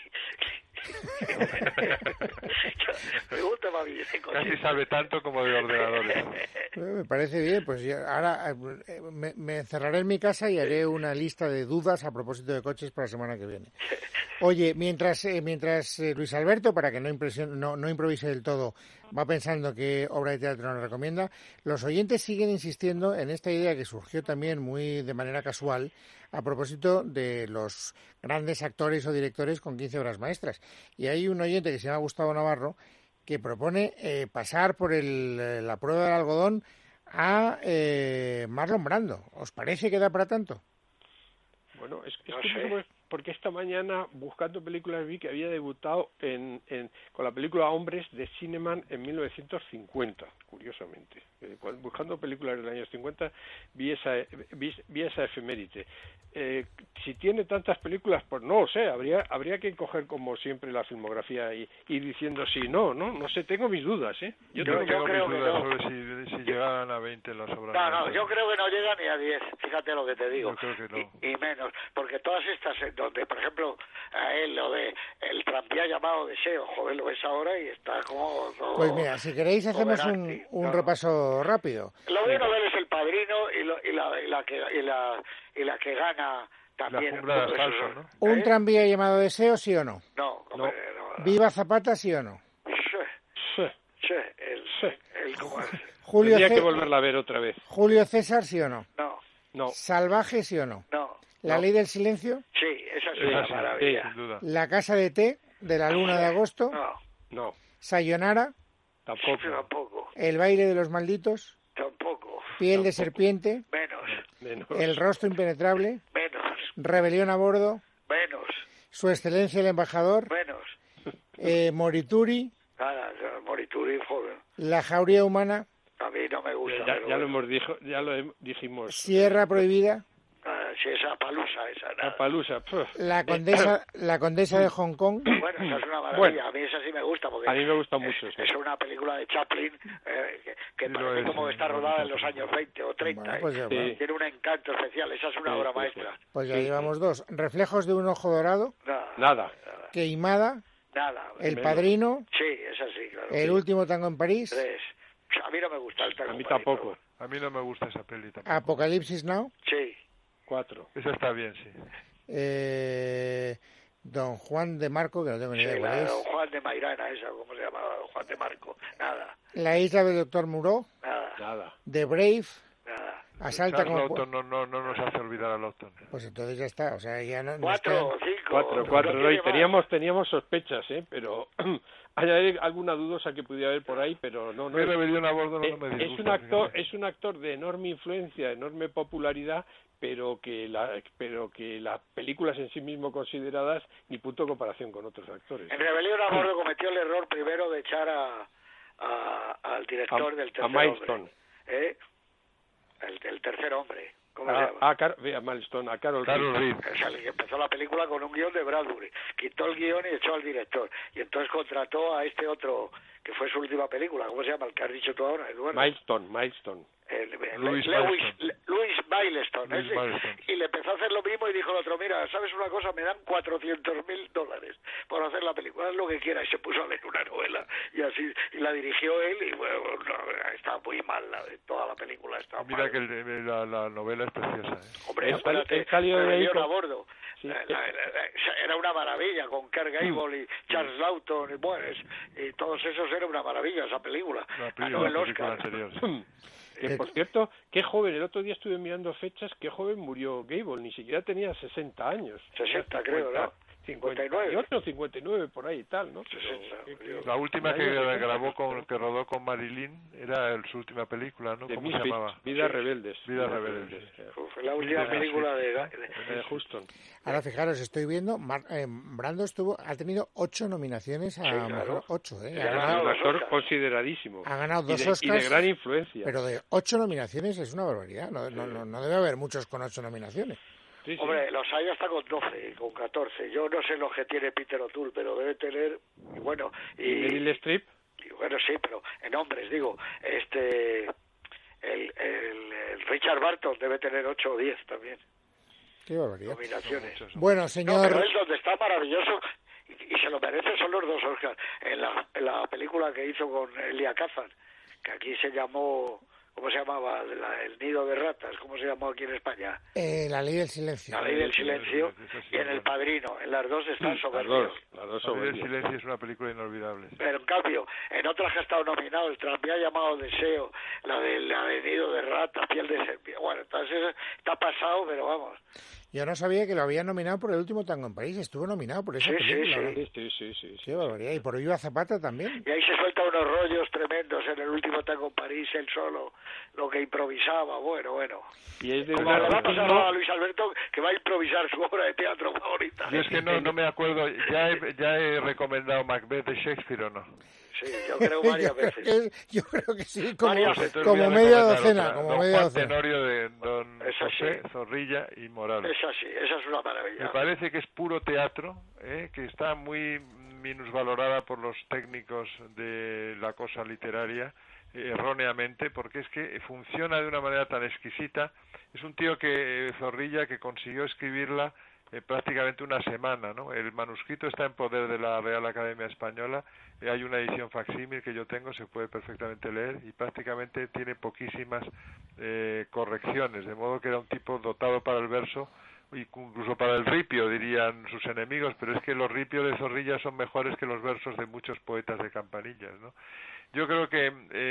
Pregúntame a mí de coches. Casi sabe tanto como de ordenadores. Me parece bien, pues ahora me encerraré en mi casa y haré una lista de dudas a propósito de coches para la semana que viene. Oye, mientras Luis Alberto, para que no improvise del todo, va pensando qué obra de teatro nos recomienda, los oyentes siguen insistiendo en esta idea que surgió también muy de manera casual a propósito de los grandes actores o directores con 15 obras maestras. Y hay un oyente que se llama Gustavo Navarro que propone pasar por la prueba del algodón a Marlon Brando. ¿Os parece que da para tanto? Bueno, es porque esta mañana, buscando películas, vi que había debutado con la película Hombres de Cineman en 1950, curiosamente. Buscando películas de los años 50, vi esa efeméride. Si tiene tantas películas, pues no lo sé, habría que coger como siempre la filmografía y ir diciendo sí, no sé, tengo mis dudas, ¿eh? Yo tengo mis dudas sobre si llegaran a 20 las obras. No, yo creo que no llega ni a 10, fíjate lo que te digo. Yo creo que no. Y menos, porque todas estas, donde, por ejemplo, a él lo de el tranvía llamado Deseo, joder, lo ves ahora y está como... Todo, pues mira, si queréis hacemos un repaso rápido. Lo bueno de él es El Padrino y la que gana también. La falso, ¿no? ¿Un tranvía llamado Deseo, sí o no? No. ¿Viva Zapata, sí o no? Sí. Julio Tendría que volverla a ver otra vez. ¿Julio César, sí o no? No. ¿Salvaje, sí o no? No. ¿La ley del silencio? Sí, esa es una maravilla. Sí, sin duda. ¿La casa de té de la luna de agosto? No. ¿Sayonara? Tampoco. ¿El baile de los malditos? Tampoco. ¿Piel de serpiente? Menos. ¿El rostro impenetrable? Menos. ¿Rebelión a bordo? Menos. ¿Su excelencia el embajador? Menos. ¿Morituri? Nada, Morituri, joder. ¿La jauría humana? A mí no me gusta. Ya lo dijimos. ¿Sierra prohibida? Sí, esa palusa, La palusa. ¿La condesa de Hong Kong? Bueno, esa es una maravilla. A mí esa sí me gusta. Porque a mí me gusta mucho. Sí. Es una película de Chaplin que parece como que está rodada en los años 20 o 30. Bueno, pues Tiene un encanto especial. Esa es una obra maestra. Pues ya llevamos 2. ¿Reflejos de un ojo dorado? Nada. ¿Queimada? Nada. ¿El Padrino? Sí, esa sí, claro. ¿El último tango en París? 3. A mí no me gusta el tango. A mí tampoco. A mí no me gusta esa peli tampoco. ¿Apocalipsis Now? Sí. 4. Esa está bien, sí. Don Juan de Marco, que no tengo ni idea cuál es. Don Juan de Mairana, esa, ¿cómo se llamaba? Don Juan de Marco. Nada. ¿La isla del Doctor Moreau? Nada. ¿The Brave? Nada. ¿Asalta como... Lawton no nos hace olvidar a Lawton. Pues entonces ya está, o sea, ya no... 4 o 5. 4. No, y teníamos sospechas, pero hay alguna dudosa que pudiera haber por ahí, pero no. Rebelión a bordo no me disgusta. Es un actor de enorme influencia, enorme popularidad, pero que las películas en sí mismo consideradas ni punto de comparación con otros actores. En Rebelión a bordo cometió el error primero de echar al director del tercer Milestone. hombre. El tercer hombre. ¿Cómo se llama? A Carol Reed. Es el que empezó la película con un guión de Bradbury. Quitó el guión y echó al director. Y entonces contrató a este otro, que fue su última película. ¿Cómo se llama? El que has dicho tú ahora, Eduardo. Milestone. Louis Milestone. Y le empezó a hacer lo mismo y dijo el otro, mira, ¿sabes una cosa? Me dan $400,000 por hacer la película, haz lo que quiera. Y se puso a leer una novela y así, y la dirigió él y bueno, está muy mal, toda la película está Mira mal. Que la novela es preciosa. Hombre, espérate, Rebelión a bordo. Sí. Era una maravilla con Clark Gable y Charles Lawton y todos esos, era una maravilla esa película. Ganó el Oscar. Que por cierto, qué joven, el otro día estuve mirando fechas, qué joven murió Gable, ni siquiera tenía 60 años. 60 creo, ¿no? 58, 59, por ahí y tal, ¿no? La última que rodó con Marilyn era su última película, ¿no? ¿Cómo se llamaba? Vidas Rebeldes. Fue la última película de Huston. Ahora fijaros, estoy viendo, Brando ha tenido 8 nominaciones a mejor 8, un actor consideradísimo. Ha ganado 2 Oscars. Y de gran influencia. Pero de 8 nominaciones es una barbaridad. No debe haber muchos con 8 nominaciones. Sí. Hombre, los hay hasta con 12, con 14. Yo no sé los que tiene Peter O'Toole, pero debe tener, y bueno... ¿Y Meryl Streep? Bueno, sí, pero en hombres, digo, el Richard Barton debe tener 8 o 10 también. Qué barbaridad. Nominaciones. Bueno, señor... No, pero él donde está maravilloso, y se lo merece, son los 2 Oscars. En la película que hizo con Elia Kazan, que aquí se llamó... ¿Cómo se llamaba? El nido de ratas. ¿Cómo se llamó aquí en España? La ley del silencio. La ley del silencio y en El Padrino. En las dos están soberbios. La ley del silencio es una película inolvidable. Pero en cambio, en otras que ha estado nominado, el tranvía llamado Deseo, la de nido de rata, piel de serpiente. Bueno, entonces está pasado, pero vamos. Yo no sabía que lo habían nominado por El último tango en París. Estuvo nominado por esa película. Sí. Qué barbaridad. Y por Viva Zapata también. Y ahí se suelta unos rollos tremendos en El último tango en París, él solo, lo que improvisaba, bueno. Y es de como le va a pasar a Luis Alberto, que va a improvisar su obra de teatro favorita. Yo es que no me acuerdo, ya he recomendado Macbeth de Shakespeare, ¿o no? Sí, yo creo varias veces. Yo creo que sí, como media docena. Juan Tenorio de don José Zorrilla y Morales. Esa es una maravilla. Me parece que es puro teatro, que está muy minusvalorada por los técnicos de la cosa literaria, erróneamente, porque es que funciona de una manera tan exquisita. Es un tío Zorrilla, que consiguió escribirla prácticamente una semana, ¿no? El manuscrito está en poder de la Real Academia Española, hay una edición facsímil que yo tengo, se puede perfectamente leer, y prácticamente tiene poquísimas correcciones, de modo que era un tipo dotado para el verso, incluso para el ripio, dirían sus enemigos, pero es que los ripios de Zorrilla son mejores que los versos de muchos poetas de campanillas, ¿no? Yo creo que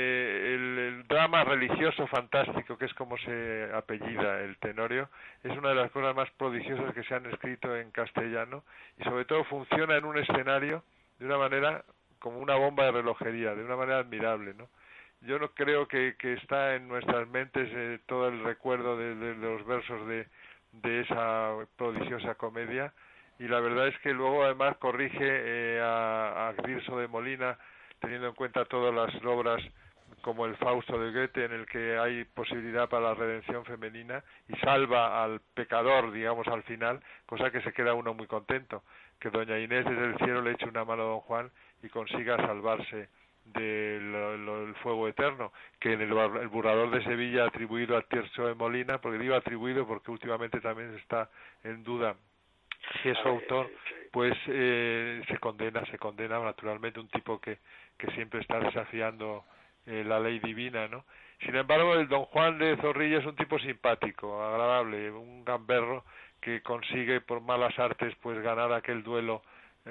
el drama religioso fantástico, que es como se apellida el Tenorio, es una de las cosas más prodigiosas que se han escrito en castellano, y sobre todo funciona en un escenario de una manera como una bomba de relojería, de una manera admirable, ¿no? Yo no creo que está en nuestras mentes todo el recuerdo de los versos de esa prodigiosa comedia, y la verdad es que luego además corrige a Tirso de Molina, teniendo en cuenta todas las obras como el Fausto de Goethe, en el que hay posibilidad para la redención femenina, y salva al pecador, digamos, al final, cosa que se queda uno muy contento, que doña Inés desde el cielo le eche una mano a don Juan y consiga salvarse del fuego eterno, que en el Burlador de Sevilla atribuido a Tirso de Molina, porque digo atribuido porque últimamente también está en duda si es su autor, pues se condena naturalmente, un tipo que siempre está desafiando la ley divina, ¿no? Sin embargo, el don Juan de Zorrilla es un tipo simpático, agradable, un gamberro que consigue por malas artes pues ganar aquel duelo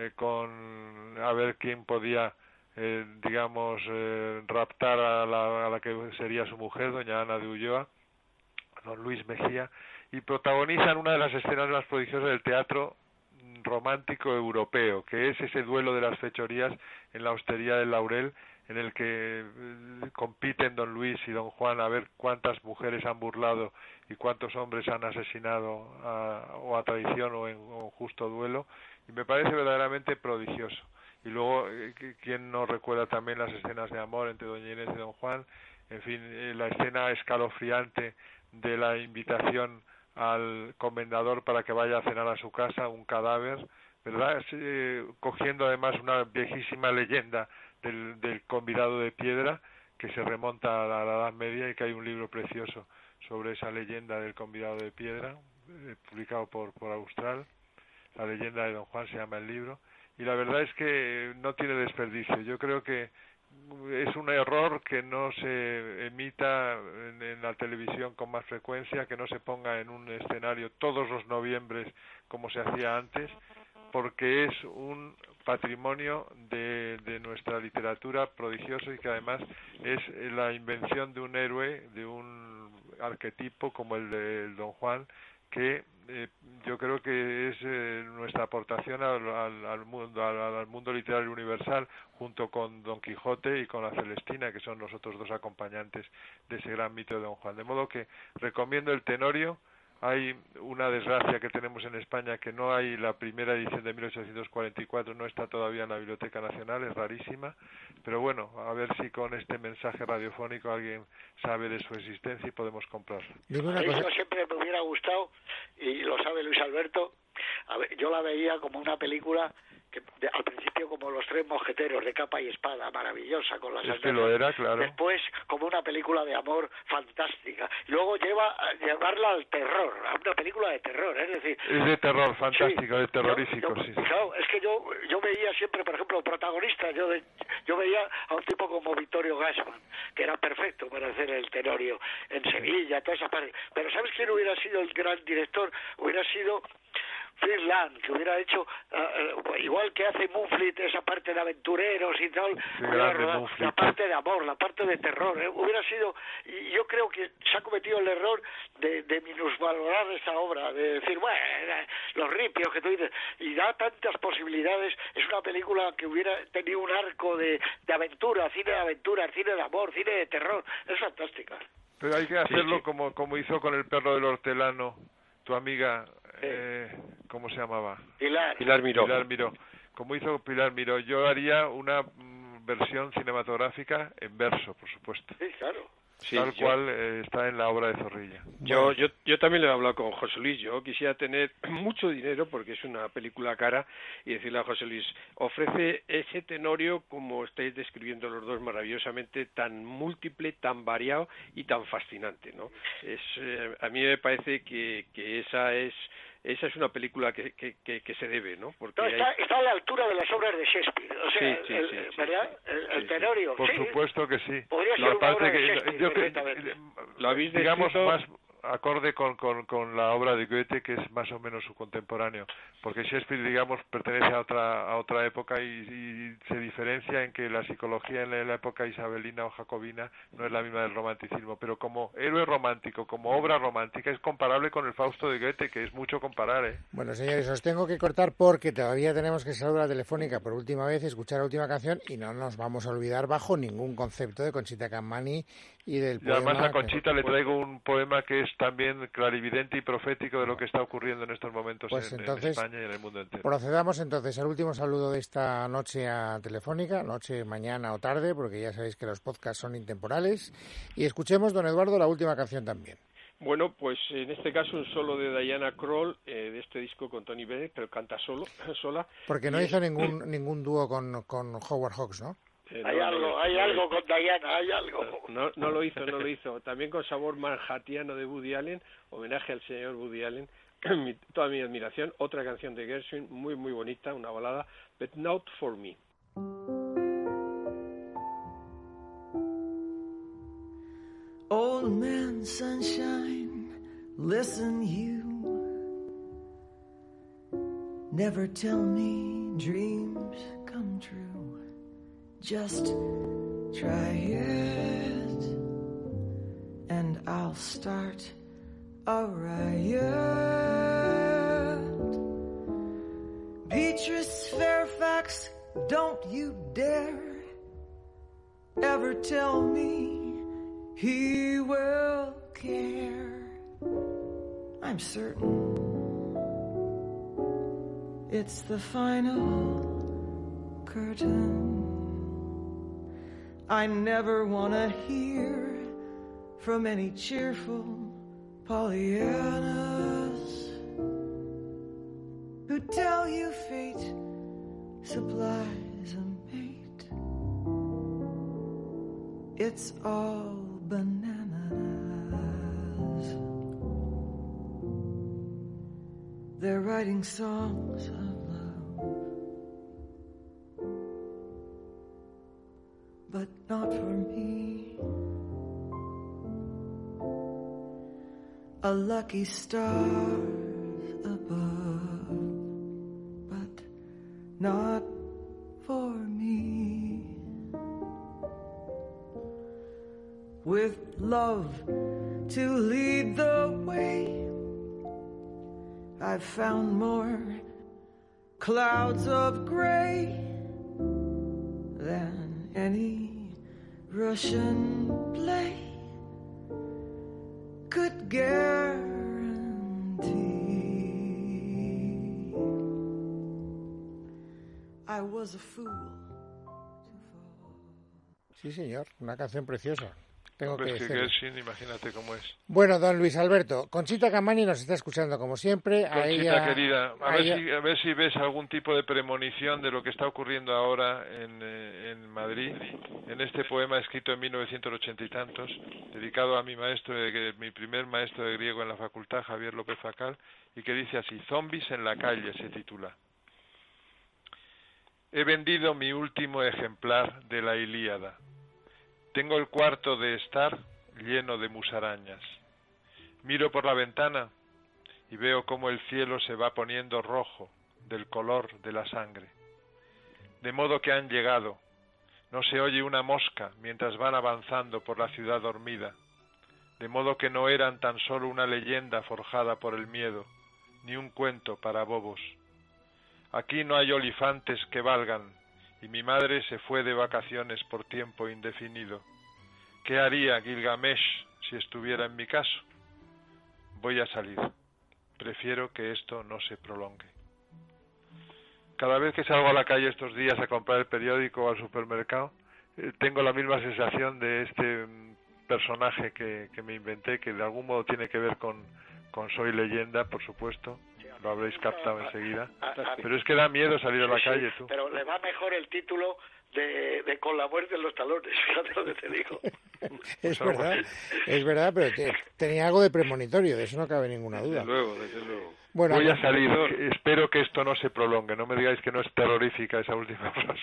con a ver quién podía raptar a la que sería su mujer, doña Ana de Ulloa, don Luis Mejía, y protagonizan una de las escenas más prodigiosas del teatro romántico europeo, que es ese duelo de las fechorías en la hostería del Laurel, en el que compiten don Luis y don Juan a ver cuántas mujeres han burlado y cuántos hombres han asesinado o a traición o en justo duelo, y me parece verdaderamente prodigioso. Y luego, ¿quién no recuerda también las escenas de amor entre doña Inés y don Juan? En fin, la escena escalofriante de la invitación al comendador para que vaya a cenar a su casa, un cadáver, ¿verdad? Cogiendo además una viejísima leyenda del convidado de piedra, que se remonta a la Edad Media, y que hay un libro precioso sobre esa leyenda del convidado de piedra, publicado por Austral. La leyenda de don Juan se llama el libro, y la verdad es que no tiene desperdicio. Yo creo que es un error que no se emita en la televisión con más frecuencia, que no se ponga en un escenario todos los noviembres como se hacía antes, porque es un patrimonio de nuestra literatura prodigioso, y que además es la invención de un héroe, de un arquetipo como el de don Juan, que yo creo que es nuestra aportación al mundo literario universal, junto con Don Quijote y con la Celestina, que son los otros dos acompañantes de ese gran mito de don Juan. De modo que recomiendo el Tenorio. Hay una desgracia que tenemos en España, que no hay la primera edición de 1844, no está todavía en la Biblioteca Nacional, es rarísima, pero bueno, a ver si con este mensaje radiofónico alguien sabe de su existencia y podemos comprarla. Eso siempre me hubiera gustado, y lo sabe Luis Alberto. Yo la veía como una película que al principio como Los Tres Mosqueteros, de capa y espada, maravillosa, con las que lo era, claro. Después como una película de amor fantástica, luego llevarla al terror, a una película de terror, es decir, es de terror, fantástica, sí, de terrorífico, sí. Claro, es que yo veía siempre, por ejemplo, protagonistas, yo veía a un tipo como Vittorio Gassman, que era perfecto para hacer el Tenorio en Sevilla, toda esa parte, pero ¿sabes quién hubiera sido el gran director? Hubiera sido Friedland, que hubiera hecho, igual que hace Mumford, esa parte de aventureros y tal, la parte de amor, la parte de terror, hubiera sido, y yo creo que se ha cometido el error de minusvalorar esa obra, de decir, bueno, los ripios que tú dices, y da tantas posibilidades. Es una película que hubiera tenido un arco de aventura, cine de aventura, cine de amor, cine de terror, es fantástica. Pero hay que hacerlo como hizo con El perro del hortelano, tu amiga, ¿cómo se llamaba? Pilar Miró. Como hizo Pilar Miró, yo haría una versión cinematográfica en verso, por supuesto. Sí, claro. Sí, tal cual está en la obra de Zorrilla. Yo también le he hablado con José Luis. Yo quisiera tener mucho dinero porque es una película cara y decirle a José Luis, ofrece ese Tenorio como estáis describiendo los dos maravillosamente, tan múltiple, tan variado y tan fascinante, ¿no? A mí me parece que esa es una película que se debe, ¿no? Porque está a la altura de las obras de Shakespeare, o sea, ¿verdad? El Tenorio. Por supuesto que sí. Podría ser una obra de Shakespeare perfectamente. Lo habéis digamos más acorde con la obra de Goethe, que es más o menos su contemporáneo, porque Shakespeare, digamos, pertenece a otra época y se diferencia en que la psicología en la época isabelina o jacobina no es la misma del romanticismo, pero como héroe romántico, como obra romántica, es comparable con el Fausto de Goethe, que es mucho comparar, ¿eh? Bueno, señores, os tengo que cortar porque todavía tenemos que saludar a la telefónica por última vez, escuchar la última canción y no nos vamos a olvidar bajo ningún concepto de Conchita Camani y del poema. Y además a Conchita le traigo un poema que es también clarividente y profético de lo que está ocurriendo en estos momentos en España y en el mundo entero. Procedamos entonces al último saludo de esta noche a Telefónica, noche, mañana o tarde, porque ya sabéis que los podcasts son intemporales, y escuchemos, don Eduardo, la última canción también. Bueno, pues en este caso un solo de Diana Krall, de este disco con Tony Bennett, pero canta sola. Porque no hizo ningún dúo con Howard Hawks, ¿no? Hay algo con Diana, hay algo. No lo hizo. También con Sabor Manhattiano de Woody Allen, homenaje al señor Woody Allen, toda mi admiración. Otra canción de Gershwin, muy muy bonita, una balada, But Not For Me. Old man sunshine, listen you, never tell me dreams come true. Just try it, and I'll start a riot. Beatrice Fairfax, don't you dare ever tell me he will care. I'm certain it's the final curtain. I never want to hear from any cheerful Pollyannas who tell you fate supplies a mate. It's all bananas. They're writing songs of but not for me. A lucky star above, but not for me. With love to lead the way, I've found more clouds of gray than any Russian play could guarantee. I was a fool to fall. Sí, señor, una canción preciosa. Tengo que decir. Imagínate cómo es. Bueno, don Luis Alberto, Conchita Camani nos está escuchando como siempre. Conchita, querida, a ver si ves algún tipo de premonición de lo que está ocurriendo ahora en Madrid, en este poema escrito en 1980 y tantos, dedicado a mi primer maestro de griego en la facultad, Javier López Facal, y que dice así: Zombies en la calle, se titula. He vendido mi último ejemplar de la Ilíada. Tengo el cuarto de estar lleno de musarañas. Miro por la ventana y veo cómo el cielo se va poniendo rojo del color de la sangre. De modo que han llegado. No se oye una mosca mientras van avanzando por la ciudad dormida. De modo que no eran tan solo una leyenda forjada por el miedo, ni un cuento para bobos. Aquí no hay olifantes que valgan, y mi madre se fue de vacaciones por tiempo indefinido. ¿Qué haría Gilgamesh si estuviera en mi caso? Voy a salir. Prefiero que esto no se prolongue. Cada vez que salgo a la calle estos días a comprar el periódico o al supermercado, tengo la misma sensación de este personaje que me inventé, que de algún modo tiene que ver con Soy Leyenda, por supuesto. Lo habréis captado enseguida. Pero es que da miedo salir a la calle, tú. Pero le va mejor el título de Con la muerte en los talones, fíjate lo que te digo. Es verdad, pero tenía algo de premonitorio, de eso no cabe ninguna duda. Desde luego. Bueno, voy a salir, espero que esto no se prolongue, no me digáis que no es terrorífica esa última frase.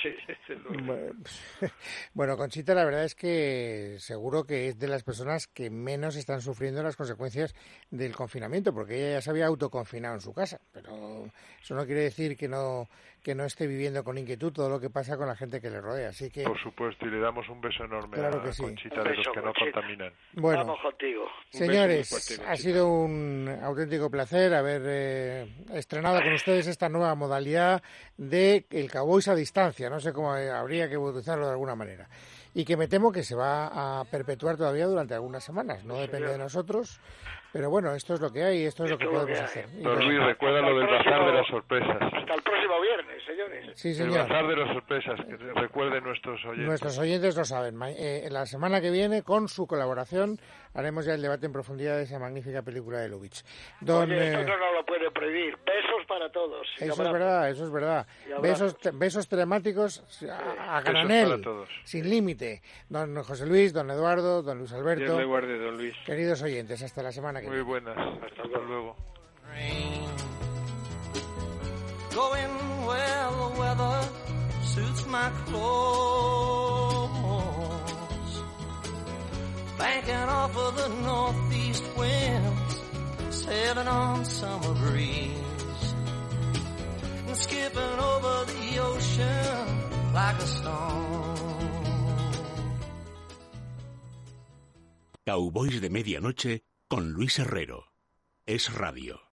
Bueno, Conchita, la verdad es que seguro que es de las personas que menos están sufriendo las consecuencias del confinamiento, porque ella ya se había autoconfinado en su casa, pero eso no quiere decir que no esté viviendo con inquietud todo lo que pasa con la gente que le rodea, así que... Por supuesto, y le damos un beso enorme claro a sí. Conchita, de los que no contaminan. Bueno, vamos contigo. Señores, ha sido un auténtico placer haber estrenado con ustedes esta nueva modalidad de el Cowboys a distancia, no sé cómo habría que bautizarlo de alguna manera, y que me temo que se va a perpetuar todavía durante algunas semanas, no depende de nosotros, pero bueno, esto es lo que hay, esto es lo que podemos hacer. Pero Luis, recuerda lo del bazar de las sorpresas. Hasta el próximo viernes, señores. Sí, señor. El bazar de las sorpresas, que recuerden nuestros oyentes. Nuestros oyentes lo saben. La semana que viene, con su colaboración, haremos ya el debate en profundidad de esa magnífica película de Lubitsch. Oye, esto no lo puede prohibir. Besos para todos. Eso es verdad. Besos telemáticos a granel, sin límite. Don José Luis, don Eduardo, don Luis Alberto. Dios le guarde, don Luis. Queridos oyentes, hasta la semana que viene. Muy buenas. Hasta luego. Going where the weather suits my clothes, banking off of the northeast winds, sailing on summer breeze, and skipping over the ocean like a stone. Cowboys de Medianoche con Luis Herrero. Es Radio.